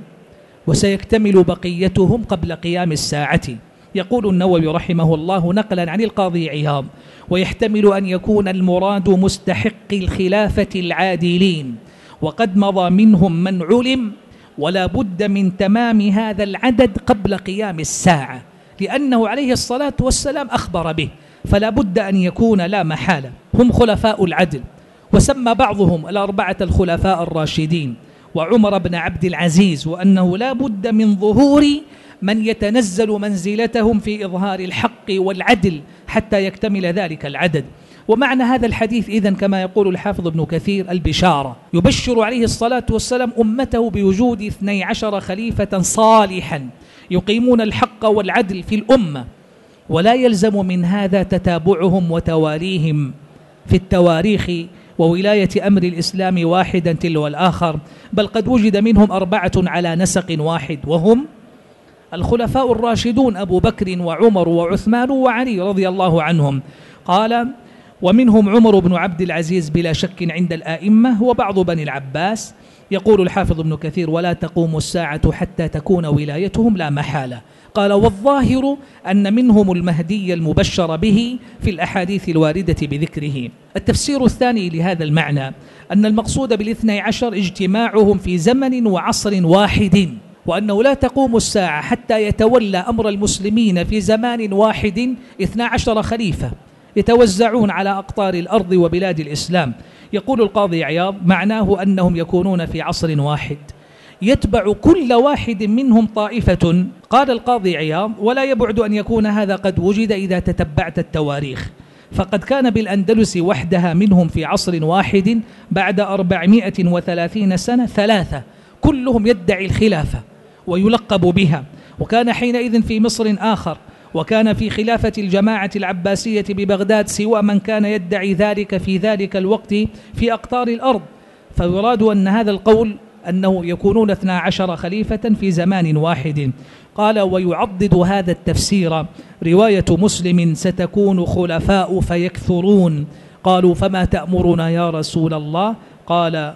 وسيكتمل بقيتهم قبل قيام الساعة. يقول النووي رحمه الله نقلا عن القاضي عياض: ويحتمل أن يكون المراد مستحق الخلافة العادلين، وقد مضى منهم من علم، ولا بد من تمام هذا العدد قبل قيام الساعة، لأنه عليه الصلاة والسلام أخبر به، فلا بد أن يكون لا محالة هم خلفاء العدل. وسمى بعضهم الأربعة الخلفاء الراشدين وعمر بن عبد العزيز، وأنه لا بد من ظهور من يتنزل منزلتهم في إظهار الحق والعدل حتى يكتمل ذلك العدد. ومعنى هذا الحديث إذن كما يقول الحافظ ابن كثير البشارة، يبشر عليه الصلاة والسلام أمته بوجود اثني عشر خليفة صالحا يقيمون الحق والعدل في الأمة، ولا يلزم من هذا تتابعهم وتواليهم في التواريخ وولاية أمر الإسلام واحدا تلو الآخر، بل قد وجد منهم أربعة على نسق واحد، وهم الخلفاء الراشدون أبو بكر وعمر وعثمان وعلي رضي الله عنهم. قال: ومنهم عمر بن عبد العزيز بلا شك عند الآئمة وبعض بني العباس. يقول الحافظ ابن كثير: ولا تقوم الساعة حتى تكون ولايتهم لا محالة. قال: والظاهر أن منهم المهدي المبشر به في الأحاديث الواردة بذكره. التفسير الثاني لهذا المعنى أن المقصود بالاثني عشر اجتماعهم في زمن وعصر واحد، وأنه لا تقوم الساعة حتى يتولى أمر المسلمين في زمان واحد اثنى عشر خليفة يتوزعون على أقطار الأرض وبلاد الإسلام. يقول القاضي عياض: معناه أنهم يكونون في عصر واحد يتبع كل واحد منهم طائفة. قال القاضي عياض: ولا يبعد أن يكون هذا قد وجد إذا تتبعت التواريخ، فقد كان بالأندلس وحدها منهم في عصر واحد بعد أربعمائة وثلاثين سنة ثلاثة كلهم يدعي الخلافة ويلقب بها، وكان حينئذ في مصر آخر، وكان في خلافة الجماعة العباسية ببغداد سوى من كان يدعي ذلك في ذلك الوقت في أقطار الأرض. فيراد أن هذا القول أنه يكونون اثنا عشر خليفة في زمان واحد. قال: ويعضد هذا التفسير رواية مسلم: ستكون خلفاء فيكثرون. قالوا: فما تأمرنا يا رسول الله؟ قال: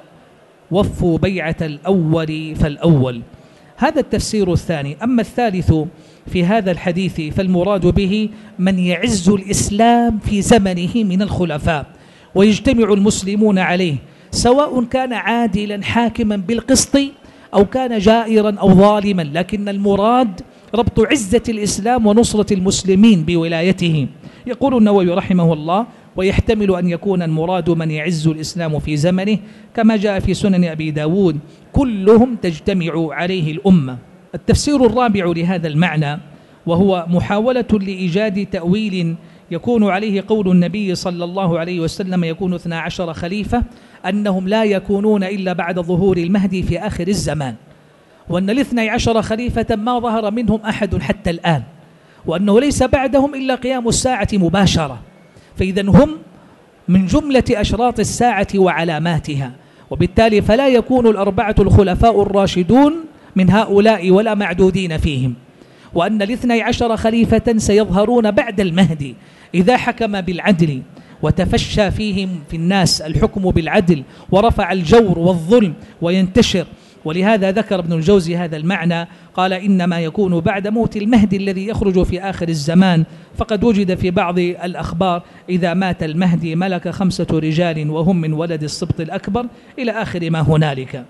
وفوا بيعة الأول فالأول. هذا التفسير الثاني. أما الثالث في هذا الحديث فالمراد به من يعز الإسلام في زمنه من الخلفاء ويجتمع المسلمون عليه، سواء كان عادلا حاكما بالقسط أو كان جائرا أو ظالما، لكن المراد ربط عزة الإسلام ونصرة المسلمين بولايته. يقول النووي رحمه الله: ويحتمل أن يكون المراد من يعز الإسلام في زمنه، كما جاء في سنن أبي داود: كلهم تجتمع عليه الأمة. التفسير الرابع لهذا المعنى، وهو محاولة لإيجاد تأويل يكون عليه قول النبي صلى الله عليه وسلم: يكون اثنا عشر خليفة، أنهم لا يكونون إلا بعد ظهور المهدي في آخر الزمان، وأن الاثني عشر خليفة ما ظهر منهم أحد حتى الآن، وأنه ليس بعدهم إلا قيام الساعة مباشرة، فإذا هم من جملة أشراط الساعة وعلاماتها، وبالتالي فلا يكون الأربعة الخلفاء الراشدون من هؤلاء ولا معدودين فيهم، وأن الاثني عشر خليفة سيظهرون بعد المهدي إذا حكم بالعدل وتفشى فيهم في الناس الحكم بالعدل ورفع الجور والظلم وينتشر. ولهذا ذكر ابن الجوزي هذا المعنى، قال: إنما يكون بعد موت المهدي الذي يخرج في آخر الزمان، فقد وجد في بعض الأخبار: إذا مات المهدي ملك خمسة رجال وهم من ولد السبط الأكبر، إلى آخر ما هنالك.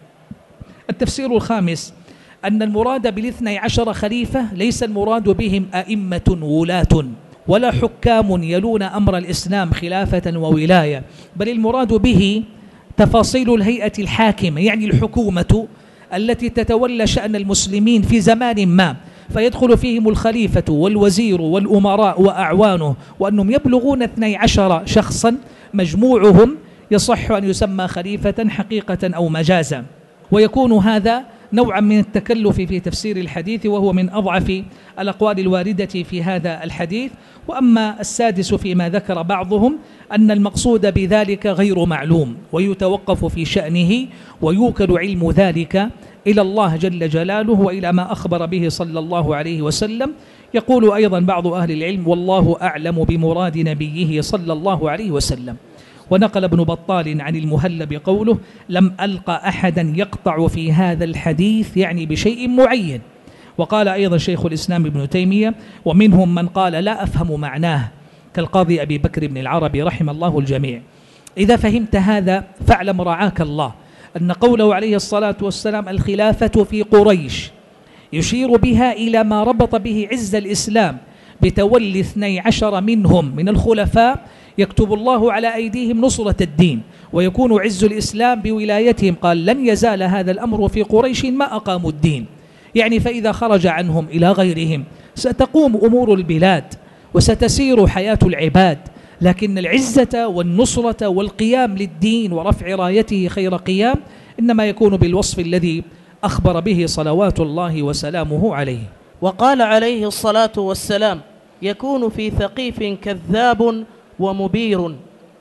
التفسير الخامس أن المراد بالاثني عشر خليفة ليس المراد بهم أئمة ولاة ولا حكام يلون أمر الإسلام خلافة وولاية، بل المراد به تفاصيل الهيئة الحاكمة، يعني الحكومة التي تتولى شأن المسلمين في زمان ما، فيدخل فيهم الخليفة والوزير والأمراء وأعوانه، وأنهم يبلغون اثني عشر شخصا مجموعهم يصح أن يسمى خليفة حقيقة أو مجازا. ويكون هذا نوعا من التكلف في تفسير الحديث، وهو من أضعف الأقوال الواردة في هذا الحديث. وأما السادس فيما ذكر بعضهم أن المقصود بذلك غير معلوم، ويتوقف في شأنه ويوكل علم ذلك إلى الله جل جلاله وإلى ما أخبر به صلى الله عليه وسلم. يقول أيضا بعض أهل العلم: والله أعلم بمراد نبيه صلى الله عليه وسلم. ونقل ابن بطال عن المهلب قوله: لم ألقى أحدا يقطع في هذا الحديث يعني بشيء معين. وقال أيضا شيخ الإسلام ابن تيمية: ومنهم من قال لا أفهم معناه، كالقاضي أبي بكر بن العربي رحم الله الجميع. إذا فهمت هذا فاعلم رعاك الله أن قوله عليه الصلاة والسلام: الخلافة في قريش، يشير بها إلى ما ربط به عز الإسلام بتولي اثني عشر منهم من الخلفاء يكتب الله على أيديهم نصرة الدين، ويكون عز الإسلام بولايتهم. قال: لن يزال هذا الأمر في قريش ما أقاموا الدين، يعني فإذا خرج عنهم إلى غيرهم ستقوم أمور البلاد وستسير حياة العباد، لكن العزة والنصرة والقيام للدين ورفع رايته خير قيام إنما يكون بالوصف الذي أخبر به صلوات الله وسلامه عليه. وقال عليه الصلاة والسلام: يكون في ثقيف كذاب ومبير،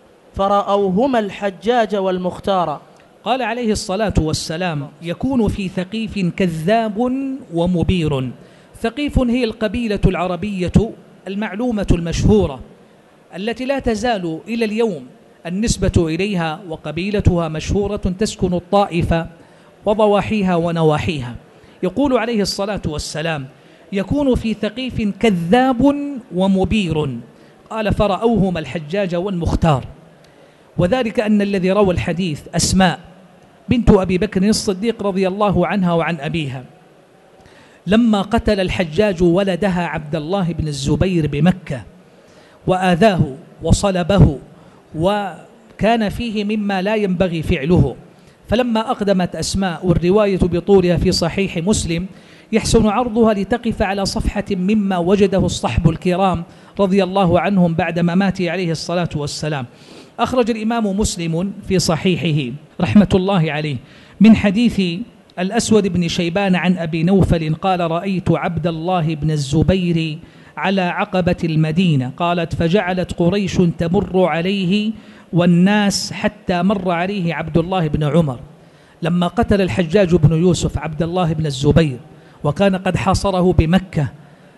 فرأوهما الحجاج والمختار. قال عليه الصلاة والسلام: يكون في ثقيف كذاب ومبير. ثقيف هي القبيلة العربية المعلومة المشهورة التي لا تزال إلى اليوم النسبة إليها، وقبيلتها مشهورة تسكن الطائف وضواحيها ونواحيها. يقول عليه الصلاة والسلام: يكون في ثقيف كذاب ومبير. قال: فرأوهما الحجاج والمختار. وذلك أن الذي روى الحديث أسماء بنت أبي بكر الصديق رضي الله عنها وعن أبيها، لما قتل الحجاج ولدها عبد الله بن الزبير بمكة وآذاه وصلبه، وكان فيه مما لا ينبغي فعله، فلما أقدمت أسماء، والرواية بطولها في صحيح مسلم، يحسن عرضها لتقف على صفحة مما وجده الصحب الكرام رضي الله عنهم بعد مماته عليه الصلاة والسلام. أخرج الإمام مسلم في صحيحه رحمة الله عليه من حديث الأسود بن شيبان عن أبي نوفل قال: رأيت عبد الله بن الزبير على عقبة المدينة، قالت: فجعلت قريش تمر عليه والناس حتى مر عليه عبد الله بن عمر. لما قتل الحجاج بن يوسف عبد الله بن الزبير وكان قد حاصره بمكة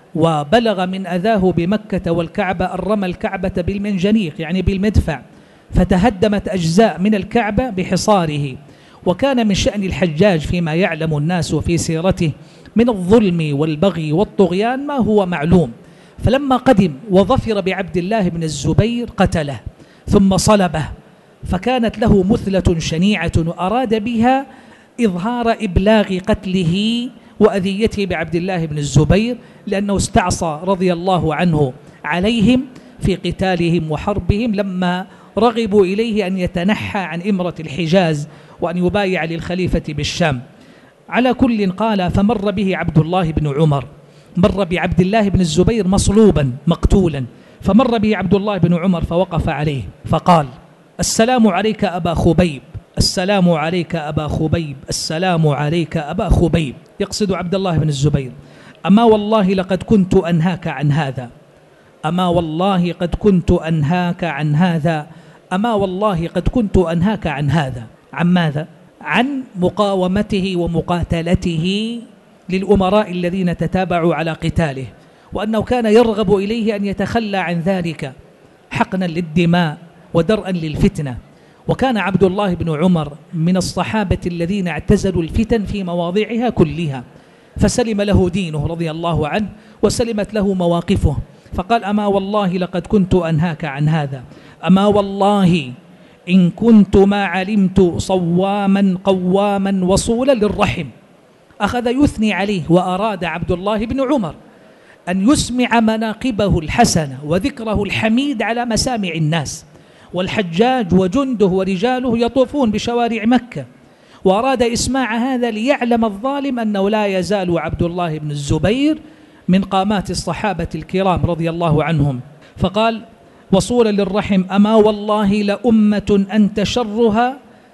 وبلغ من أذاه بمكة والكعبة أن رمى الكعبة بالمنجنيق يعني بالمدفع، فتهدمت أجزاء من الكعبة بحصاره. وكان من شأن الحجاج فيما يعلم الناس في سيرته من الظلم والبغي والطغيان ما هو معلوم. فلما قدم وظفر بعبد الله بن الزبير قتله ثم صلبه، فكانت له مثلة شنيعة وأراد بها إظهار إبلاغ قتله وأذيته بعبد الله بن الزبير، لأنه استعصى رضي الله عنه عليهم في قتالهم وحربهم لما رغبوا إليه أن يتنحى عن إمرة الحجاز وأن يبايع للخليفة بالشام. على كل قال: فمر به عبد الله بن عمر، مر بعبد الله بن الزبير مصلوبا مقتولا، فمر به عبد الله بن عمر فوقف عليه فقال: السلام عليك أبا خبيب، السلام عليك أبا خبيب، السلام عليك أبا خبيب، يقصد عبد الله بن الزبير. أما والله لقد كنت أنهاك عن هذا، أما والله قد كنت أنهاك عن هذا، أما والله قد كنت أنهاك عن هذا. عن ماذا؟ عن مقاومته ومقاتلته للأمراء الذين تتابعوا على قتاله، وأنه كان يرغب إليه أن يتخلى عن ذلك حقنا للدماء ودرءا للفتنة. وكان عبد الله بن عمر من الصحابة الذين اعتزلوا الفتن في مواضعها كلها، فسلم له دينه رضي الله عنه وسلمت له مواقفه، فقال: أما والله لقد كنت أنهاك عن هذا، أما والله إن كنت ما علمت صواما قواما وصولا للرحم. أخذ يثني عليه، وأراد عبد الله بن عمر أن يسمع مناقبه الحسنة وذكره الحميد على مسامع الناس، والحجاج وجنده ورجاله يطوفون بشوارع مكة، وأراد إسماع هذا ليعلم الظالم أنه لا يزال عبد الله بن الزبير من قامات الصحابة الكرام رضي الله عنهم. فقال: وصولا للرحم، أما والله لأمة أنت شرها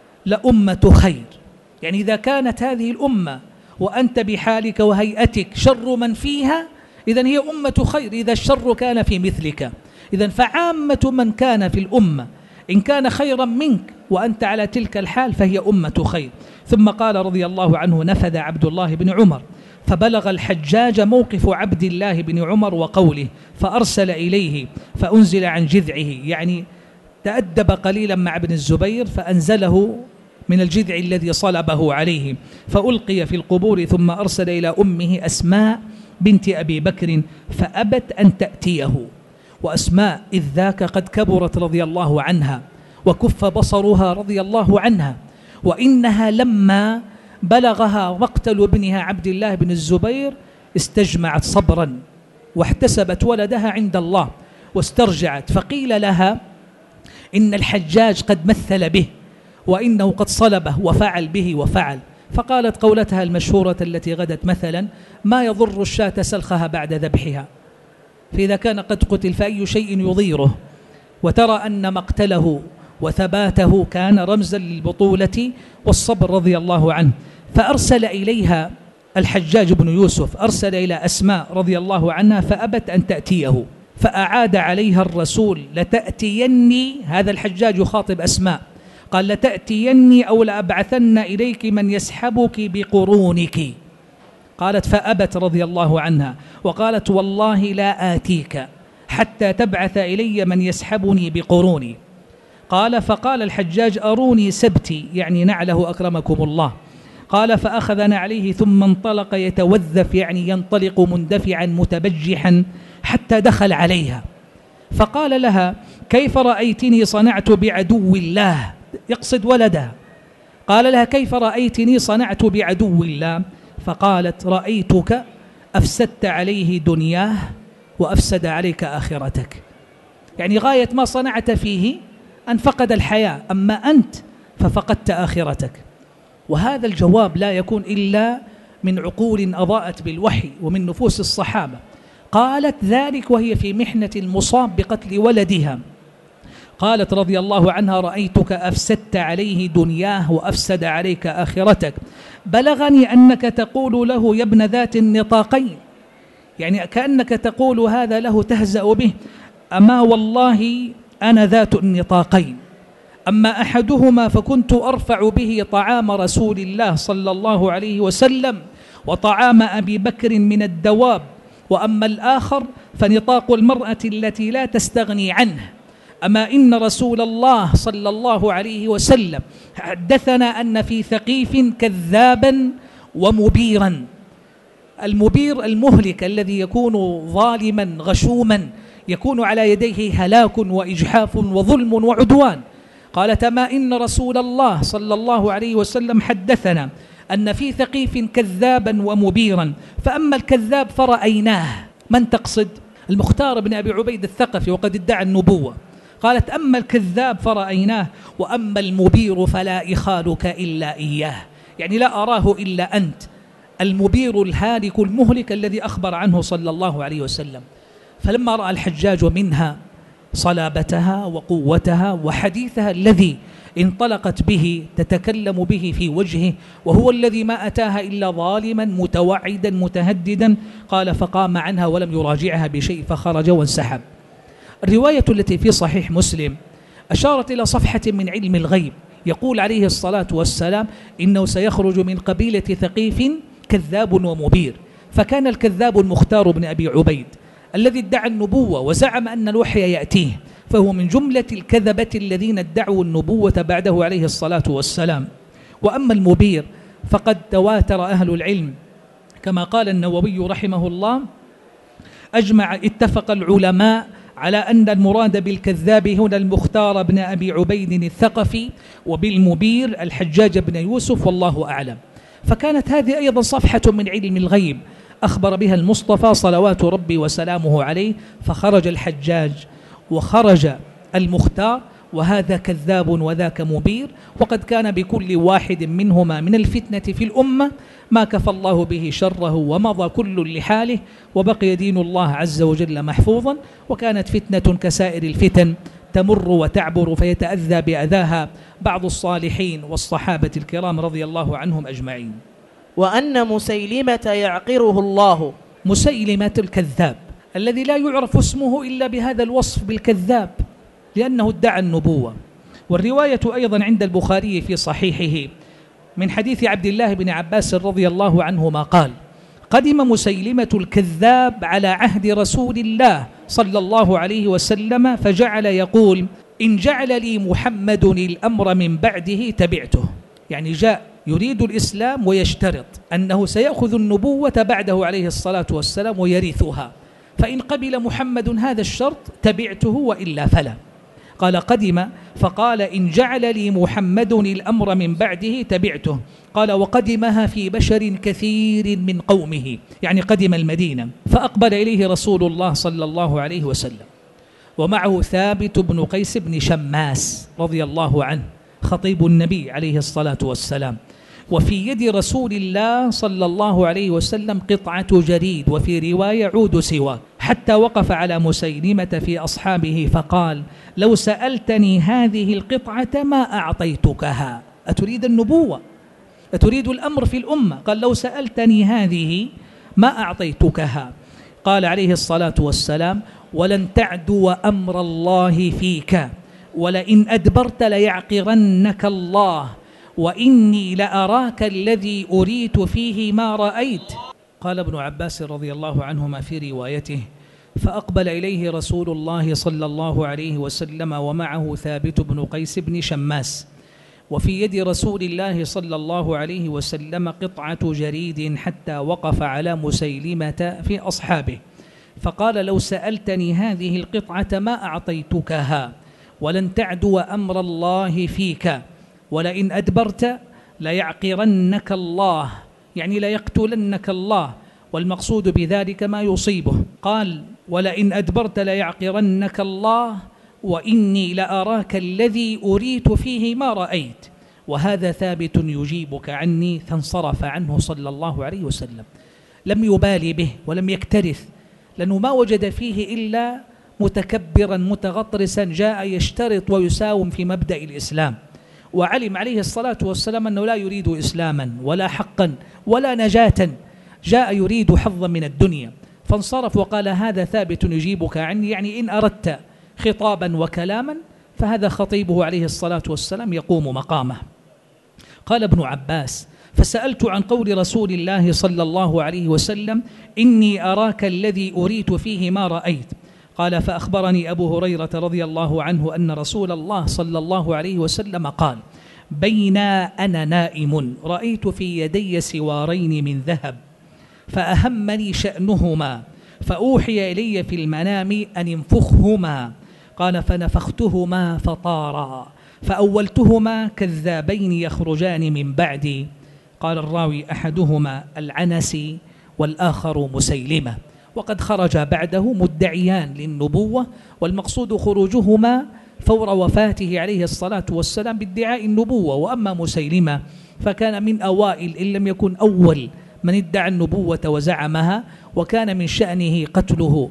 لأمة خير. يعني إذا كانت هذه الأمة وأنت بحالك وهيئتك شر من فيها، إذن هي أمة خير إذا الشر كان في مثلك. إذن فعامة من كان في الأمة إن كان خيرا منك وأنت على تلك الحال فهي أمة خير. ثم قال رضي الله عنه: نفذ عبد الله بن عمر فبلغ الحجاج موقف عبد الله بن عمر وقوله، فأرسل إليه فأنزل عن جذعه، يعني تأدب قليلا مع ابن الزبير فأنزله من الجذع الذي صلبه عليه، فألقي في القبور. ثم أرسل إلى أمه أسماء بنت أبي بكر فأبت أن تأتيه، وأسماء إذ ذاك قد كبرت رضي الله عنها وكف بصرها رضي الله عنها، وإنها لما بلغها مقتل ابنها عبد الله بن الزبير استجمعت صبرا واحتسبت ولدها عند الله واسترجعت، فقيل لها إن الحجاج قد مثل به وإنه قد صلبه وفعل به وفعل، فقالت قولتها المشهورة التي غدت مثلا: ما يضر الشاة سلخها بعد ذبحها، فإذا كان قد قتل فأي شيء يضيره. وترى أن مقتله وثباته كان رمزا للبطولة والصبر رضي الله عنه. فأرسل إليها الحجاج بن يوسف، أرسل إلى أسماء رضي الله عنها فأبت أن تأتيه، فأعاد عليها الرسول: لتأتيني، هذا الحجاج يخاطب أسماء، قال: لتأتيني أو لأبعثن إليك من يسحبك بقرونك. قالت: فأبت رضي الله عنها، وقالت: والله لا آتيك حتى تبعث إلي من يسحبني بقروني. قال: فقال الحجاج: أروني سبتي، يعني نعله أكرمكم الله. قال: فأخذ نعليه ثم انطلق يتوذف، يعني ينطلق مندفعا متبجحا حتى دخل عليها، فقال لها: كيف رأيتني صنعت بعدو الله؟ يقصد ولدها. قال لها: كيف رأيتني صنعت بعدو الله؟ فقالت: رأيتك أفسدت عليه دنياه وأفسد عليك آخرتك، يعني غاية ما صنعت فيه أن فقد الحياة، أما أنت ففقدت آخرتك. وهذا الجواب لا يكون إلا من عقول أضاءت بالوحي ومن نفوس الصحابة قالت ذلك وهي في محنة المصاب بقتل ولدها. قالت رضي الله عنها: رأيتك أفسدت عليه دنياه وأفسد عليك آخرتك، بلغني أنك تقول له يا ابن ذات النطاقين، يعني كأنك تقول هذا له تهزأ به، أما والله أنا ذات النطاقين، أما أحدهما فكنت أرفع به طعام رسول الله صلى الله عليه وسلم وطعام أبي بكر من الدواب، وأما الآخر فنطاق المرأة التي لا تستغني عنه. أما إن رسول الله صلى الله عليه وسلم حدثنا أن في ثقيف كذابا ومبيرا. المبير المهلك الذي يكون ظالما غشوما يكون على يديه هلاك وإجحاف وظلم وعدوان. قالت: ما إن رسول الله صلى الله عليه وسلم حدثنا أن في ثقيف كذابا ومبيرا، فأما الكذاب فرأيناه. من تقصد؟ المختار بن أبي عبيد الثقفي وقد ادعى النبوة. قالت: أما الكذاب فرأيناه، وأما المبير فلا إخالك إلا إياه، يعني لا أراه إلا أنت، المبير الهالك المهلك الذي أخبر عنه صلى الله عليه وسلم. فلما رأى الحجاج منها صلابتها وقوتها وحديثها الذي انطلقت به تتكلم به في وجهه، وهو الذي ما أتاها إلا ظالما متوعدا متهددا، قال: فقام عنها ولم يراجعها بشيء فخرج وانسحب. الرواية التي في صحيح مسلم أشارت إلى صفحة من علم الغيب، يقول عليه الصلاة والسلام: إنه سيخرج من قبيلة ثقيف كذاب ومبير. فكان الكذاب المختار بن أبي عبيد الذي ادعى النبوة وزعم أن الوحي يأتيه، فهو من جملة الكذبة الذين ادعوا النبوة بعده عليه الصلاة والسلام. وأما المبير فقد تواتر أهل العلم، كما قال النووي رحمه الله: أجمع اتفق العلماء على أن المراد بالكذاب هنا المختار بن أبي عبيد الثقفي، وبالمبير الحجاج بن يوسف، والله أعلم. فكانت هذه أيضا صفحة من علم الغيب أخبر بها المصطفى صلوات ربي وسلامه عليه، فخرج الحجاج وخرج المختار، وهذا كذاب وذاك مبير، وقد كان بكل واحد منهما من الفتنة في الأمة ما كفى الله به شره، ومضى كل لحاله، وبقي دين الله عز وجل محفوظا. وكانت فتنة كسائر الفتن تمر وتعبر فيتأذى بأذاها بعض الصالحين والصحابة الكرام رضي الله عنهم أجمعين. وأن مسيلمة يعقره الله. مسيلمة الكذاب الذي لا يعرف اسمه إلا بهذا الوصف بالكذاب، لأنه ادعى النبوة. والرواية أيضا عند البخاري في صحيحه من حديث عبد الله بن عباس رضي الله عنهما قال: قدم مسيلمة الكذاب على عهد رسول الله صلى الله عليه وسلم فجعل يقول: إن جعل لي محمد الأمر من بعده تبعته. يعني جاء يريد الإسلام ويشترط أنه سيأخذ النبوة بعده عليه الصلاة والسلام ويرثها، فإن قبل محمد هذا الشرط تبعته وإلا فلا. قال: قدم فقال: إن جعل لي محمد الأمر من بعده تبعته. قال: وقدمها في بشر كثير من قومه، يعني قدم المدينة، فأقبل إليه رسول الله صلى الله عليه وسلم، ومعه ثابت بن قيس بن شماس رضي الله عنه خطيب النبي عليه الصلاة والسلام، وفي يد رسول الله صلى الله عليه وسلم قطعة جريد، وفي رواية عود سواك، حتى وقف على مسيلمة في أصحابه فقال: لو سألتني هذه القطعة ما أعطيتكها. أتريد النبوة؟ أتريد الأمر في الأمة؟ قال: لو سألتني هذه ما أعطيتكها. قال عليه الصلاة والسلام: ولن تعدو أمر الله فيك، ولئن أدبرت ليعقرنك الله، وإني لأراك الذي أريت فيه ما رأيت. قال ابن عباس رضي الله عنهما في روايته: فأقبل إليه رسول الله صلى الله عليه وسلم ومعه ثابت بن قيس بن شماس، وفي يد رسول الله صلى الله عليه وسلم قطعة جريد، حتى وقف على مسيلمة في أصحابه فقال: لو سألتني هذه القطعة ما أعطيتكها، ولن تعدو أمر الله فيك، ولئن أدبرت ليعقرنك الله، يعني ليقتلنك الله، والمقصود بذلك ما يصيبه. قال: ولئن أدبرت ليعقرنك الله، وإني لأراك الذي أريت فيه ما رأيت. وهذا ثابت يجيبك عني، فانصرف عنه صلى الله عليه وسلم. لم يبالي به ولم يكترث، لأنه ما وجد فيه إلا متكبرا متغطرسا جاء يشترط ويساوم في مبدأ الإسلام، وعلم عليه الصلاة والسلام أنه لا يريد إسلاما ولا حقا ولا نجاة، جاء يريد حظا من الدنيا، فانصرف وقال هذا ثابت يجيبك عني، يعني إن أردت خطابا وكلاما فهذا خطيبه عليه الصلاة والسلام يقوم مقامه. قال ابن عباس: فسألت عن قول رسول الله صلى الله عليه وسلم: إني أراك الذي أريت فيه ما رأيت. قال: فأخبرني أبو هريرة رضي الله عنه أن رسول الله صلى الله عليه وسلم قال: بينا أنا نائم رأيت في يدي سوارين من ذهب فأهمني شأنهما فأوحي إلي في المنام أن انفخهما. قال: فنفختهما فطارا فأولتهما كذابين يخرجان من بعدي. قال الراوي: أحدهما العنسي والآخر مسيلمة، وقد خرج بعده مدعيان للنبوة، والمقصود خروجهما فور وفاته عليه الصلاة والسلام بادعاء النبوة. وأما مسيلمة فكان من أوائل إن لم يكن أول من ادعى النبوة وزعمها، وكان من شأنه قتله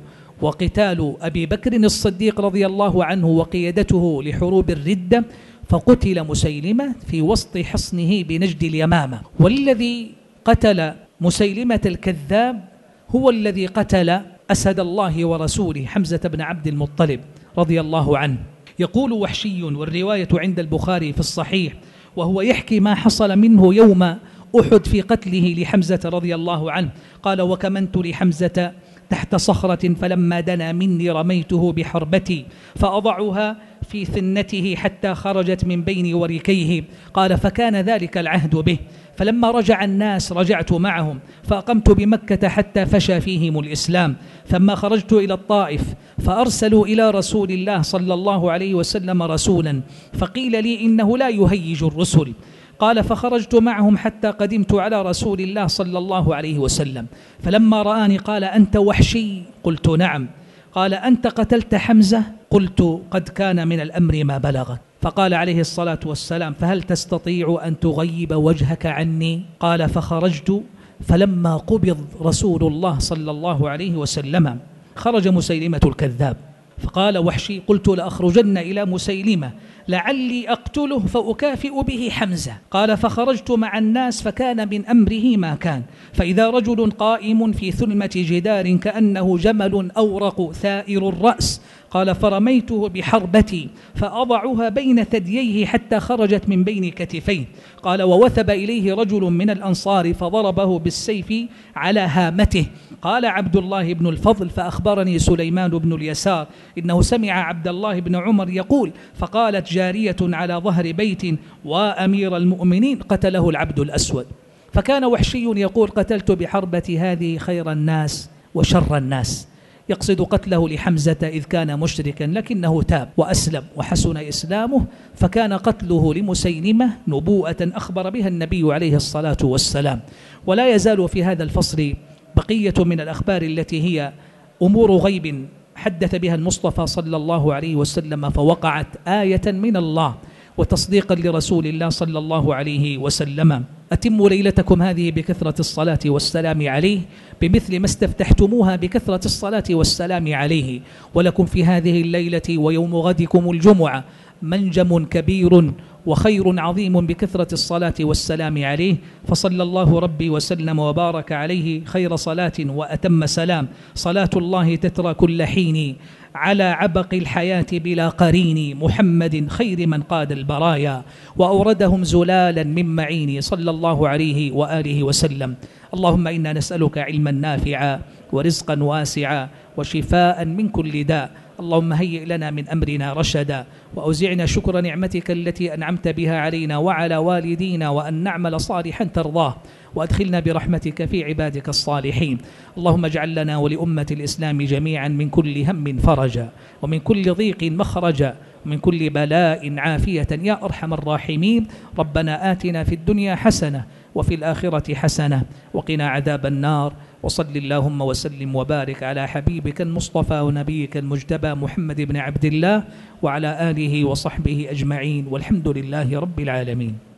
وقتال أبي بكر الصديق رضي الله عنه وقيادته لحروب الردة، فقتل مسيلمة في وسط حصنه بنجد اليمامة. والذي قتل مسيلمة الكذاب هو الذي قتل أسد الله ورسوله حمزة بن عبد المطلب رضي الله عنه. يقول وحشي، والرواية عند البخاري في الصحيح، وهو يحكي ما حصل منه يوم أحد في قتله لحمزة رضي الله عنه، قال: وكمنت لحمزة تحت صخرة فلما دنا مني رميته بحربتي فأضعها في ثنته حتى خرجت من بين وركيه. قال: فكان ذلك العهد به، فلما رجع الناس رجعت معهم فأقمت بمكة حتى فشى فيهم الإسلام، ثم خرجت إلى الطائف فأرسلوا إلى رسول الله صلى الله عليه وسلم رسولا، فقيل لي إنه لا يهيج الرسل. قال: فخرجت معهم حتى قدمت على رسول الله صلى الله عليه وسلم، فلما رآني قال: أنت وحشي؟ قلت: نعم. قال: أنت قتلت حمزة؟ قلت: قد كان من الأمر ما بلغك. فقال عليه الصلاة والسلام: فهل تستطيع أن تغيب وجهك عني؟ قال: فخرجت، فلما قبض رسول الله صلى الله عليه وسلم خرج مسيلمة الكذاب، فقال وحشي: قلت: لأخرجن إلى مسيلمة لعلي أقتله فأكافئ به حمزة. قال: فخرجت مع الناس فكان من أمره ما كان، فإذا رجل قائم في ثلمة جدار كأنه جمل أورق ثائر الرأس. قال: فرميته بحربتي فأضعها بين ثدييه حتى خرجت من بين كتفيه. قال: ووثب إليه رجل من الأنصار فضربه بالسيف على هامته. قال عبد الله بن الفضل: فأخبرني سليمان بن اليسار إنه سمع عبد الله بن عمر يقول: فقالت جارية على ظهر بيت: وأمير المؤمنين قتله العبد الأسود. فكان وحشي يقول: قتلت بحربة هذه خير الناس وشر الناس، يقصد قتله لحمزة إذ كان مشركا، لكنه تاب وأسلم وحسن إسلامه، فكان قتله لمسيلمة نبوءة أخبر بها النبي عليه الصلاة والسلام. ولا يزال في هذا الفصل بقية من الأخبار التي هي أمور غيب حدث بها المصطفى صلى الله عليه وسلم، فوقعت آية من الله وتصديقا لرسول الله صلى الله عليه وسلم. أتموا ليلتكم هذه بكثرة الصلاة والسلام عليه بمثل ما استفتحتموها بكثرة الصلاة والسلام عليه، ولكم في هذه الليلة ويوم غدكم الجمعة منجم كبير وخير عظيم بكثرة الصلاة والسلام عليه، فصلى الله ربي وسلم وبارك عليه خير صلاة وأتم سلام، صلاة الله تترى كل حين على عبق الحياة بلا قرين، محمد خير من قاد البرايا وأوردهم زلالا من معين، صلى الله عليه وآله وسلم. اللهم إنا نسألك علما نافعا ورزقا واسعا وشفاء من كل داء. اللهم هيئ لنا من أمرنا رشدا، وأوزعنا شكر نعمتك التي أنعمت بها علينا وعلى والدينا، وأن نعمل صالحا ترضاه، وأدخلنا برحمتك في عبادك الصالحين. اللهم اجعل لنا ولأمة الإسلام جميعا من كل هم فرجا، ومن كل ضيق مخرجا، ومن كل بلاء عافية يا أرحم الراحمين. ربنا آتنا في الدنيا حسنة وفي الآخرة حسنة وقنا عذاب النار. وصل اللهم وسلم وبارك على حبيبك المصطفى ونبيك المجتبى محمد بن عبد الله وعلى آله وصحبه أجمعين، والحمد لله رب العالمين.